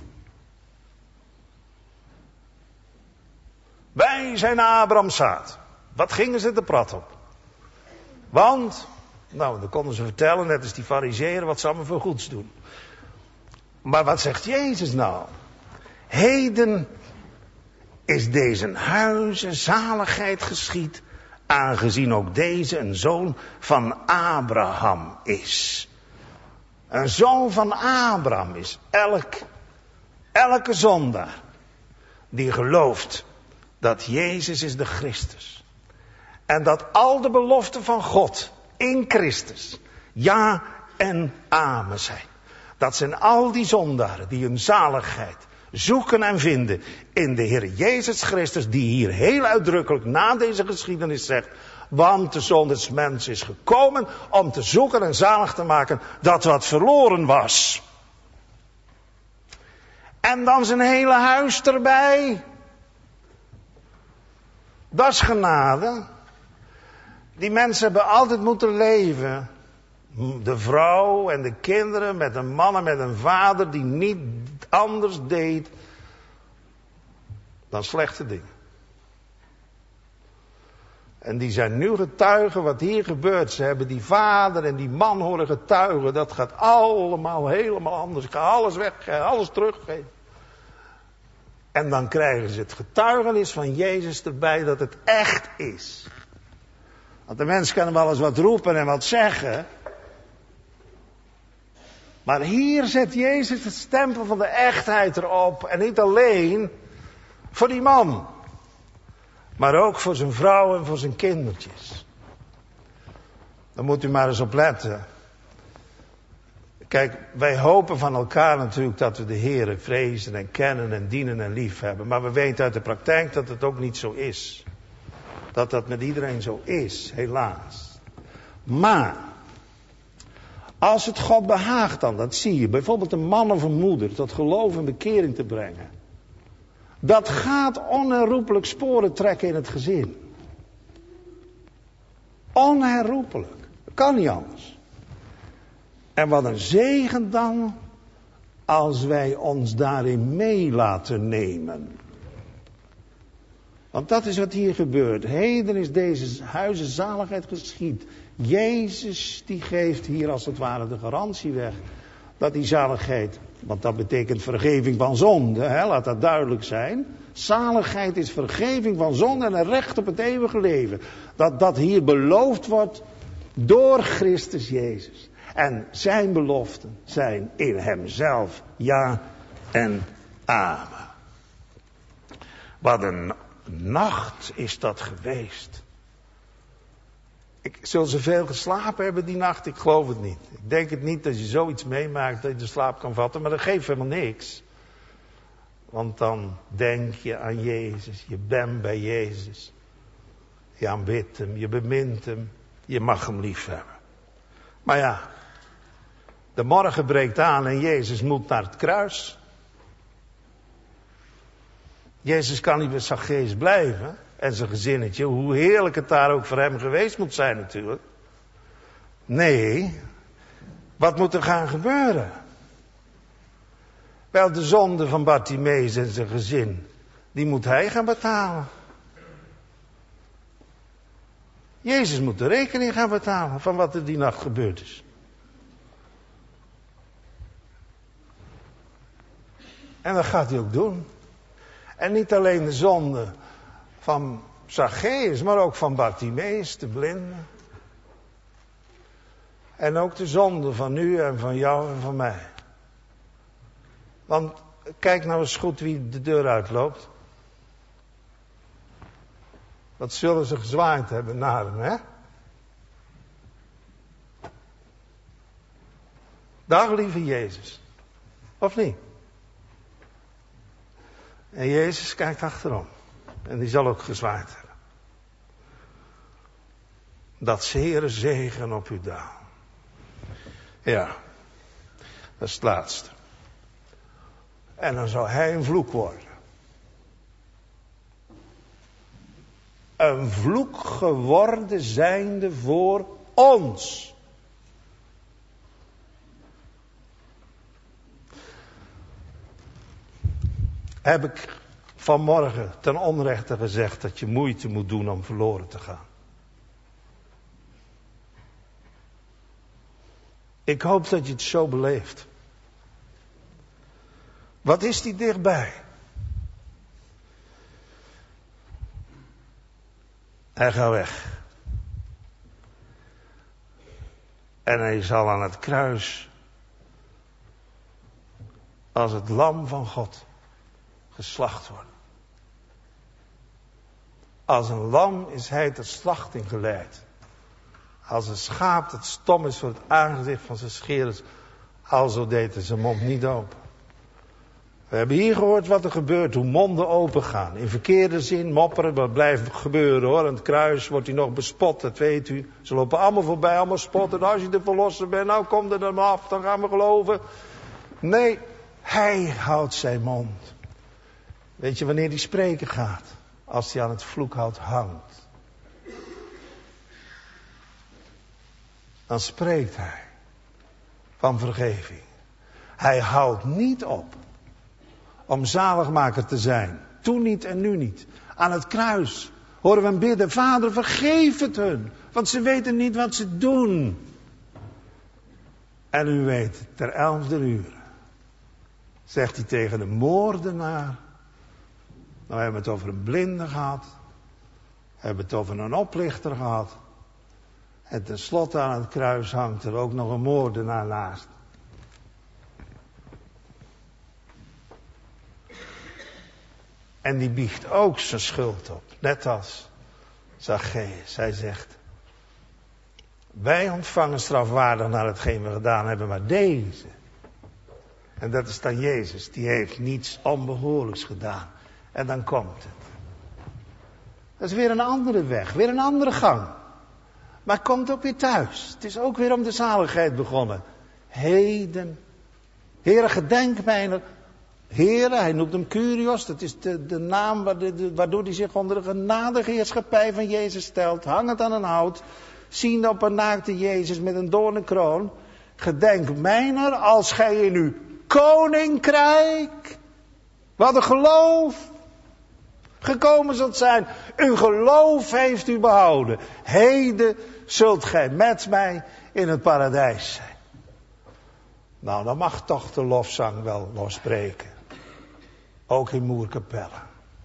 Wij zijn Abrahams zaad. Wat gingen ze te prat op? Want, nou, dan konden ze vertellen, net als die farizeeën, wat ze allemaal voor goeds doen. Maar wat zegt Jezus nou? Heden is deze huize zaligheid geschied, aangezien ook deze een zoon van Abraham is. Een zoon van Abraham is elk, elke zondaar die gelooft dat Jezus is de Christus. En dat al de beloften van God in Christus ja en amen zijn. Dat zijn al die zondaren die hun zaligheid zoeken en vinden in de Heer Jezus Christus, die hier heel uitdrukkelijk na deze geschiedenis zegt, want de Zoon des Mens is gekomen om te zoeken en zalig te maken dat wat verloren was. En dan zijn hele huis erbij. Dat is genade. Die mensen hebben altijd moeten leven. De vrouw en de kinderen met een man en met een vader die niet anders deed dan slechte dingen. En die zijn nu getuigen wat hier gebeurt. Ze hebben die vader en die man horen getuigen. Dat gaat allemaal helemaal anders. Ik ga alles weg, ik ga alles teruggeven. En dan krijgen ze het getuigenis van Jezus erbij dat het echt is. Want de mens kan wel eens wat roepen en wat zeggen. Maar hier zet Jezus het stempel van de echtheid erop. En niet alleen voor die man. Maar ook voor zijn vrouw en voor zijn kindertjes. Daar moet u maar eens op letten. Kijk, wij hopen van elkaar natuurlijk dat we de Heere vrezen en kennen en dienen en lief hebben. Maar we weten uit de praktijk dat het ook niet zo is. Dat dat met iedereen zo is, helaas. Maar als het God behaagt dan, dat zie je. Bijvoorbeeld een man of een moeder tot geloof en bekering te brengen. Dat gaat onherroepelijk sporen trekken in het gezin. Onherroepelijk. Dat kan niet anders. En wat een zegen dan als wij ons daarin mee laten nemen. Want dat is wat hier gebeurt. Heden is deze huizen zaligheid geschied. Jezus die geeft hier als het ware de garantie weg. Dat die zaligheid, want dat betekent vergeving van zonde, hè, laat dat duidelijk zijn. Zaligheid is vergeving van zonde en een recht op het eeuwige leven. Dat dat hier beloofd wordt door Christus Jezus. En zijn beloften zijn in hemzelf ja en amen. Wat een nacht is dat geweest. Ik, zullen ze veel geslapen hebben die nacht? Ik geloof het niet. Ik denk het niet dat je zoiets meemaakt dat je de slaap kan vatten. Maar dat geeft helemaal niks. Want dan denk je aan Jezus. Je bent bij Jezus. Je aanbidt hem. Je bemint hem. Je mag hem lief hebben. Maar ja. De morgen breekt aan en Jezus moet naar het kruis. Jezus kan niet bij Zacchaeus blijven. En zijn gezinnetje. Hoe heerlijk het daar ook voor hem geweest moet zijn natuurlijk. Nee. Wat moet er gaan gebeuren? Wel, de zonde van Bartimeus en zijn gezin. Die moet hij gaan betalen. Jezus moet de rekening gaan betalen van wat er die nacht gebeurd is. En dat gaat hij ook doen. En niet alleen de zonde van Zacchaeus, maar ook van Bartimeus, de blinde. En ook de zonde van u en van jou en van mij. Want kijk nou eens goed wie de deur uitloopt. Wat zullen ze gezwaaid hebben naar hem, hè? Dag, lieve Jezus. Of niet? En Jezus kijkt achterom. En die zal ook gezwaaid hebben. Dat zere zegen op u daalt. Ja, dat is het laatste. En dan zou hij een vloek worden. Een vloek geworden zijnde voor ons. Heb ik vanmorgen ten onrechte gezegd dat je moeite moet doen om verloren te gaan. Ik hoop dat je het zo beleeft. Wat is die dichtbij? Hij gaat weg. En hij zal aan het kruis als het lam van God geslacht worden. Als een lam is hij ter slachting geleid. Als een schaap dat stom is voor het aangezicht van zijn scheerders, alzo deed hij zijn mond niet open. We hebben hier gehoord wat er gebeurt, hoe monden open gaan. In verkeerde zin, mopperen, wat blijft gebeuren hoor. Aan het kruis wordt hij nog bespot, dat weet u. Ze lopen allemaal voorbij, allemaal spotten. Als je de verlosser bent, nou kom er dan af, dan gaan we geloven. Nee, hij houdt zijn mond. Weet je wanneer hij spreken gaat? Als hij aan het vloekhout hangt. Dan spreekt hij van vergeving. Hij houdt niet op om zaligmaker te zijn. Toen niet en nu niet. Aan het kruis horen we hem bidden. Vader, vergeef het hun. Want ze weten niet wat ze doen. En u weet, ter elfde uur zegt hij tegen de moordenaar. Nou, we hebben het over een blinde gehad. We hebben het over een oplichter gehad. En tenslotte aan het kruis hangt er ook nog een moordenaar naast. En die biecht ook zijn schuld op. Net als Zacchaeus. Hij zegt: wij ontvangen strafwaardig naar hetgeen we gedaan hebben, maar deze. En dat is dan Jezus. Die heeft niets onbehoorlijks gedaan. En dan komt het. Dat is weer een andere weg. Weer een andere gang. Maar komt ook weer thuis. Het is ook weer om de zaligheid begonnen. Heden. Heere, gedenk mij. Heere, hij noemt hem Kyrios. Dat is de, de naam waardoor hij zich onder de genadige heerschappij van Jezus stelt. Hangend aan een hout. Ziende op een naakte Jezus met een doornenkroon. Gedenk mijner als gij in uw koninkrijk. Wat een geloof. Gekomen zult zijn. Uw geloof heeft u behouden. Heden zult gij met mij in het paradijs zijn. Nou, dan mag toch de lofzang wel losbreken. Ook in Moerkapelle.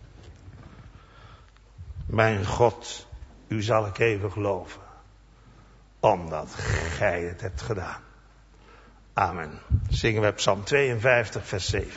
Mijn God, u zal ik even geloven. Omdat gij het hebt gedaan. Amen. Zingen we Psalm tweeënvijftig, vers zeven.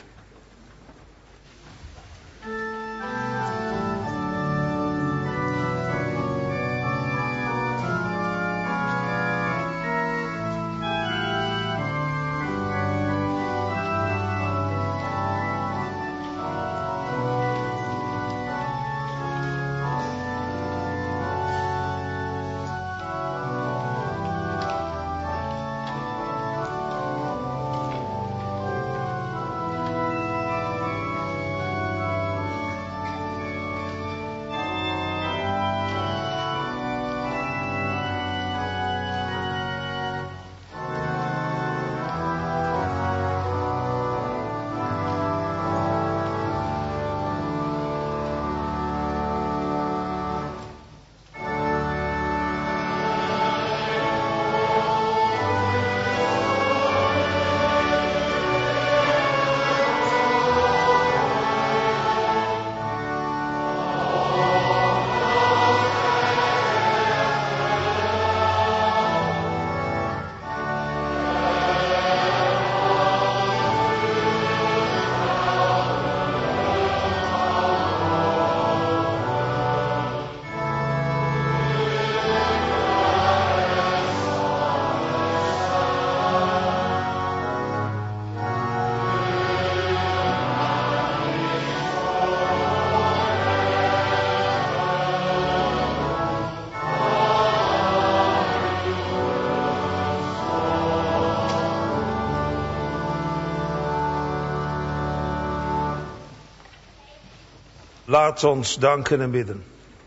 Laat ons danken en bidden.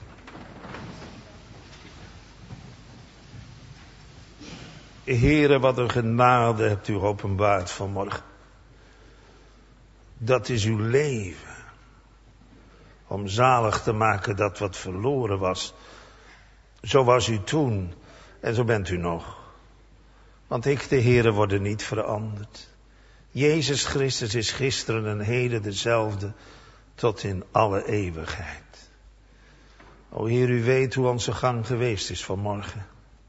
Heere, wat een genade hebt u geopenbaard vanmorgen. Dat is uw leven. Om zalig te maken dat wat verloren was. Zo was u toen en zo bent u nog. Want ik, de Heere, word niet veranderd. Jezus Christus is gisteren en heden dezelfde. Tot in alle eeuwigheid. O Heer, u weet hoe onze gang geweest is vanmorgen.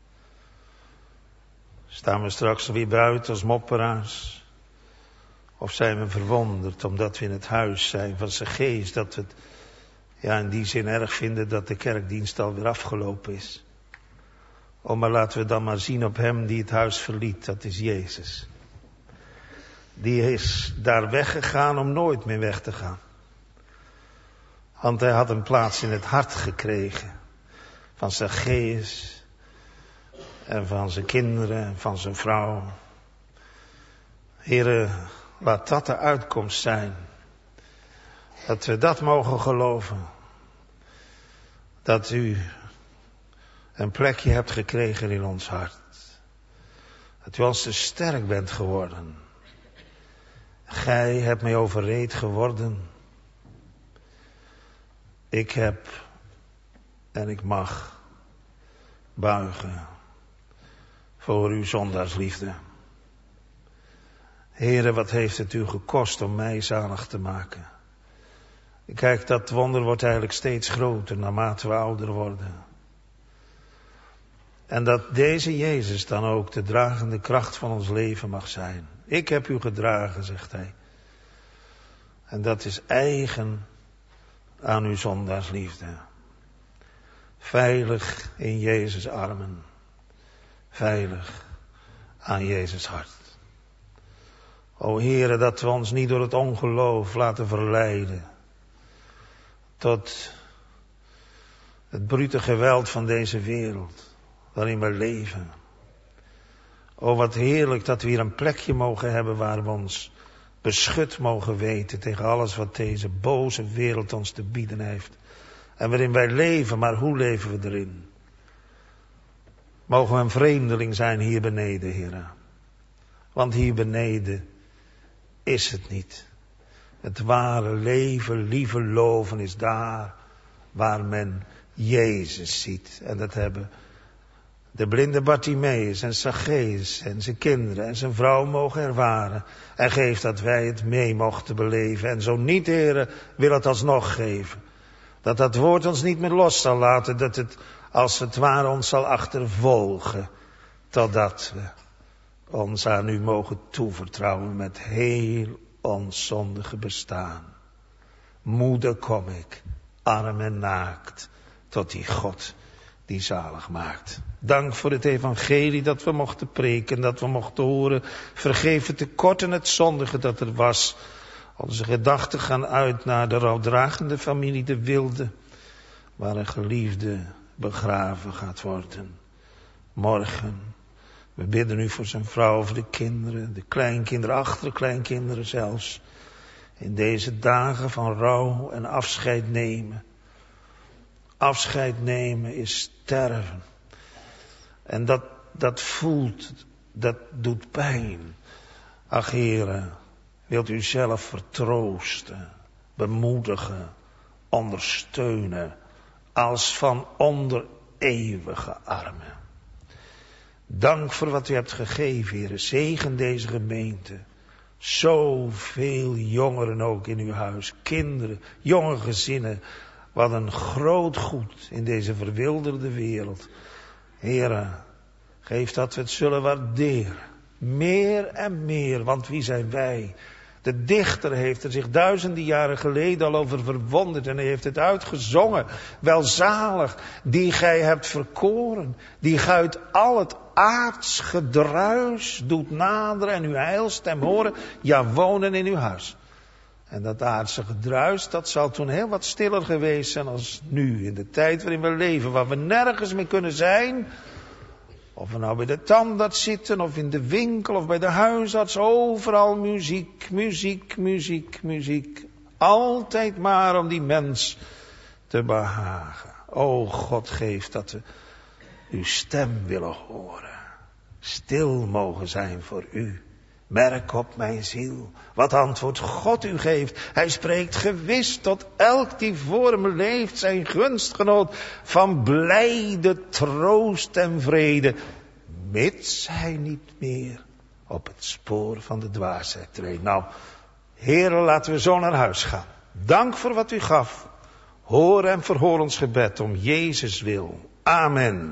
Staan we straks weer buiten als mopperaars? Of zijn we verwonderd omdat we in het huis zijn van zijn geest? Dat we het ja, in die zin erg vinden dat de kerkdienst alweer afgelopen is. O, maar laten we dan maar zien op hem die het huis verliet. Dat is Jezus. Die is daar weggegaan om nooit meer weg te gaan. Want hij had een plaats in het hart gekregen. Van zijn geest. En van zijn kinderen. En van zijn vrouw. Heere, laat dat de uitkomst zijn. Dat we dat mogen geloven. Dat u een plekje hebt gekregen in ons hart. Dat u als te sterk bent geworden. Gij hebt mij overreed geworden. Ik heb en ik mag buigen voor uw zondaarsliefde. Heere, wat heeft het u gekost om mij zalig te maken? Kijk, dat wonder wordt eigenlijk steeds groter naarmate we ouder worden. En dat deze Jezus dan ook de dragende kracht van ons leven mag zijn. Ik heb u gedragen, zegt hij. En dat is eigen aan uw zondaarsliefde. Veilig in Jezus' armen. Veilig aan Jezus' hart. O Heere, dat we ons niet door het ongeloof laten verleiden. Tot het brute geweld van deze wereld. Waarin we leven. O, wat heerlijk dat we hier een plekje mogen hebben waar we ons beschut mogen weten tegen alles wat deze boze wereld ons te bieden heeft. En waarin wij leven, maar hoe leven we erin? Mogen we een vreemdeling zijn hier beneden, Heere. Want hier beneden is het niet. Het ware leven, lieve loven is daar waar men Jezus ziet. En dat hebben de blinde Bartimeus en Zacchaeus en zijn kinderen en zijn vrouw mogen ervaren. En geeft dat wij het mee mochten beleven. En zo niet, Heere, wil het alsnog geven. Dat dat woord ons niet meer los zal laten. Dat het als het ware ons zal achtervolgen. Totdat we ons aan u mogen toevertrouwen met heel ons zondige bestaan. Moeder kom ik, arm en naakt, tot die God die zalig maakt. Dank voor het evangelie dat we mochten preken, dat we mochten horen. Vergeef het tekort en het zondige dat er was. Onze gedachten gaan uit naar de rouwdragende familie de Wilde, waar een geliefde begraven gaat worden. Morgen, we bidden u voor zijn vrouw, voor de kinderen, de kleinkinderen, achterkleinkinderen zelfs. In deze dagen van rouw en afscheid nemen. Afscheid nemen is sterven. En dat, dat voelt, dat doet pijn. Ach Heere, wilt u zelf vertroosten, bemoedigen, ondersteunen, als van onder eeuwige armen. Dank voor wat u hebt gegeven, Heere. Zegen deze gemeente. Zoveel jongeren ook in uw huis, kinderen, jonge gezinnen. Wat een groot goed in deze verwilderde wereld. Heere, geef dat we het zullen waarderen. Meer en meer, want wie zijn wij? De dichter heeft er zich duizenden jaren geleden al over verwonderd en hij heeft het uitgezongen. Welzalig, die gij hebt verkoren, die gij uit al het aards gedruis doet naderen en uw heilstem horen, ja wonen in uw huis. En dat aardse gedruis, dat zal toen heel wat stiller geweest zijn als nu, in de tijd waarin we leven, waar we nergens meer kunnen zijn. Of we nou bij de tandarts zitten, of in de winkel, of bij de huisarts, overal muziek, muziek, muziek, muziek. Altijd maar om die mens te behagen. O God, geef dat we uw stem willen horen. Stil mogen zijn voor u. Merk op mijn ziel, wat antwoord God u geeft. Hij spreekt gewis tot elk die voor hem leeft, zijn gunstgenoot van blijde troost en vrede. Mits hij niet meer op het spoor van de dwaasheid treedt. Nou, Heere, laten we zo naar huis gaan. Dank voor wat u gaf. Hoor en verhoor ons gebed om Jezus wil. Amen.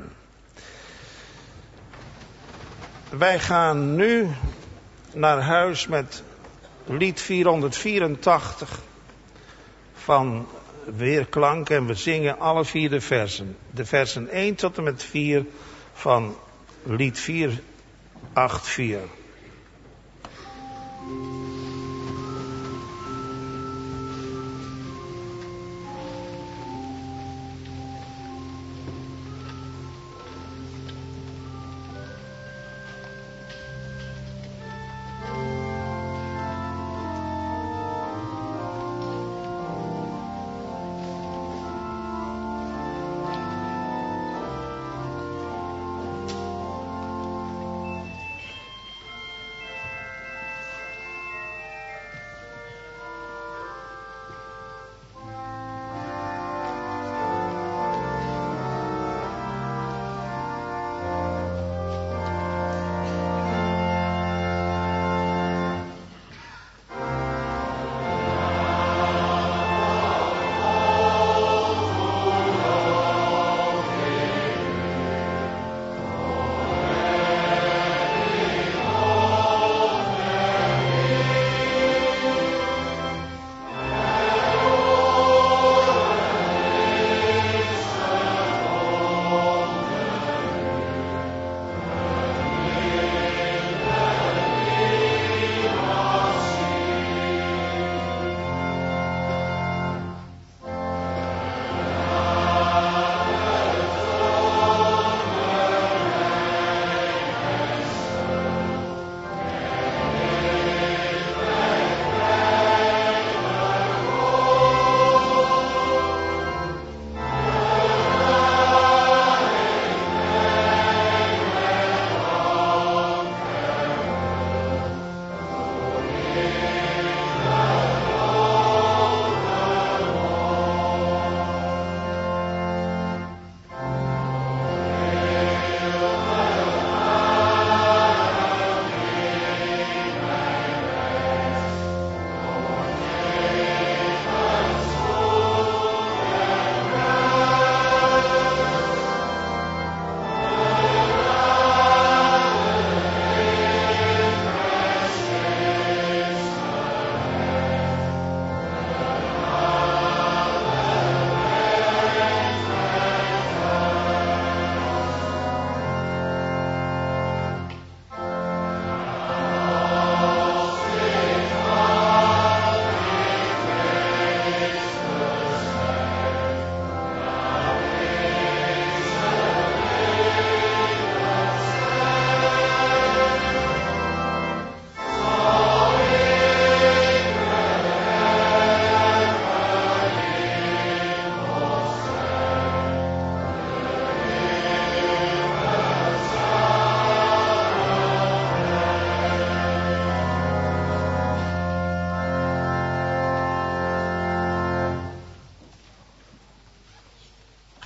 Wij gaan nu naar huis met lied vierhonderdvierentachtig van Weerklank. En we zingen alle vier de versen. De versen één tot en met vier van lied vierhonderdvierentachtig.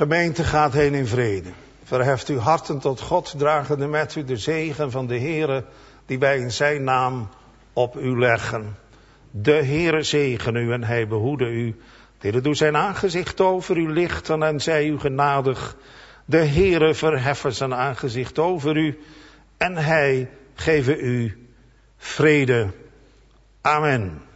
Gemeente, gaat heen in vrede. Verheft uw harten tot God, dragende met u de zegen van de Heere, die wij in zijn naam op u leggen. De Heere zegen u en hij behoede u. De Heere doe zijn aangezicht over u lichten en zij u genadig. De Heere verheffen zijn aangezicht over u en hij geven u vrede. Amen.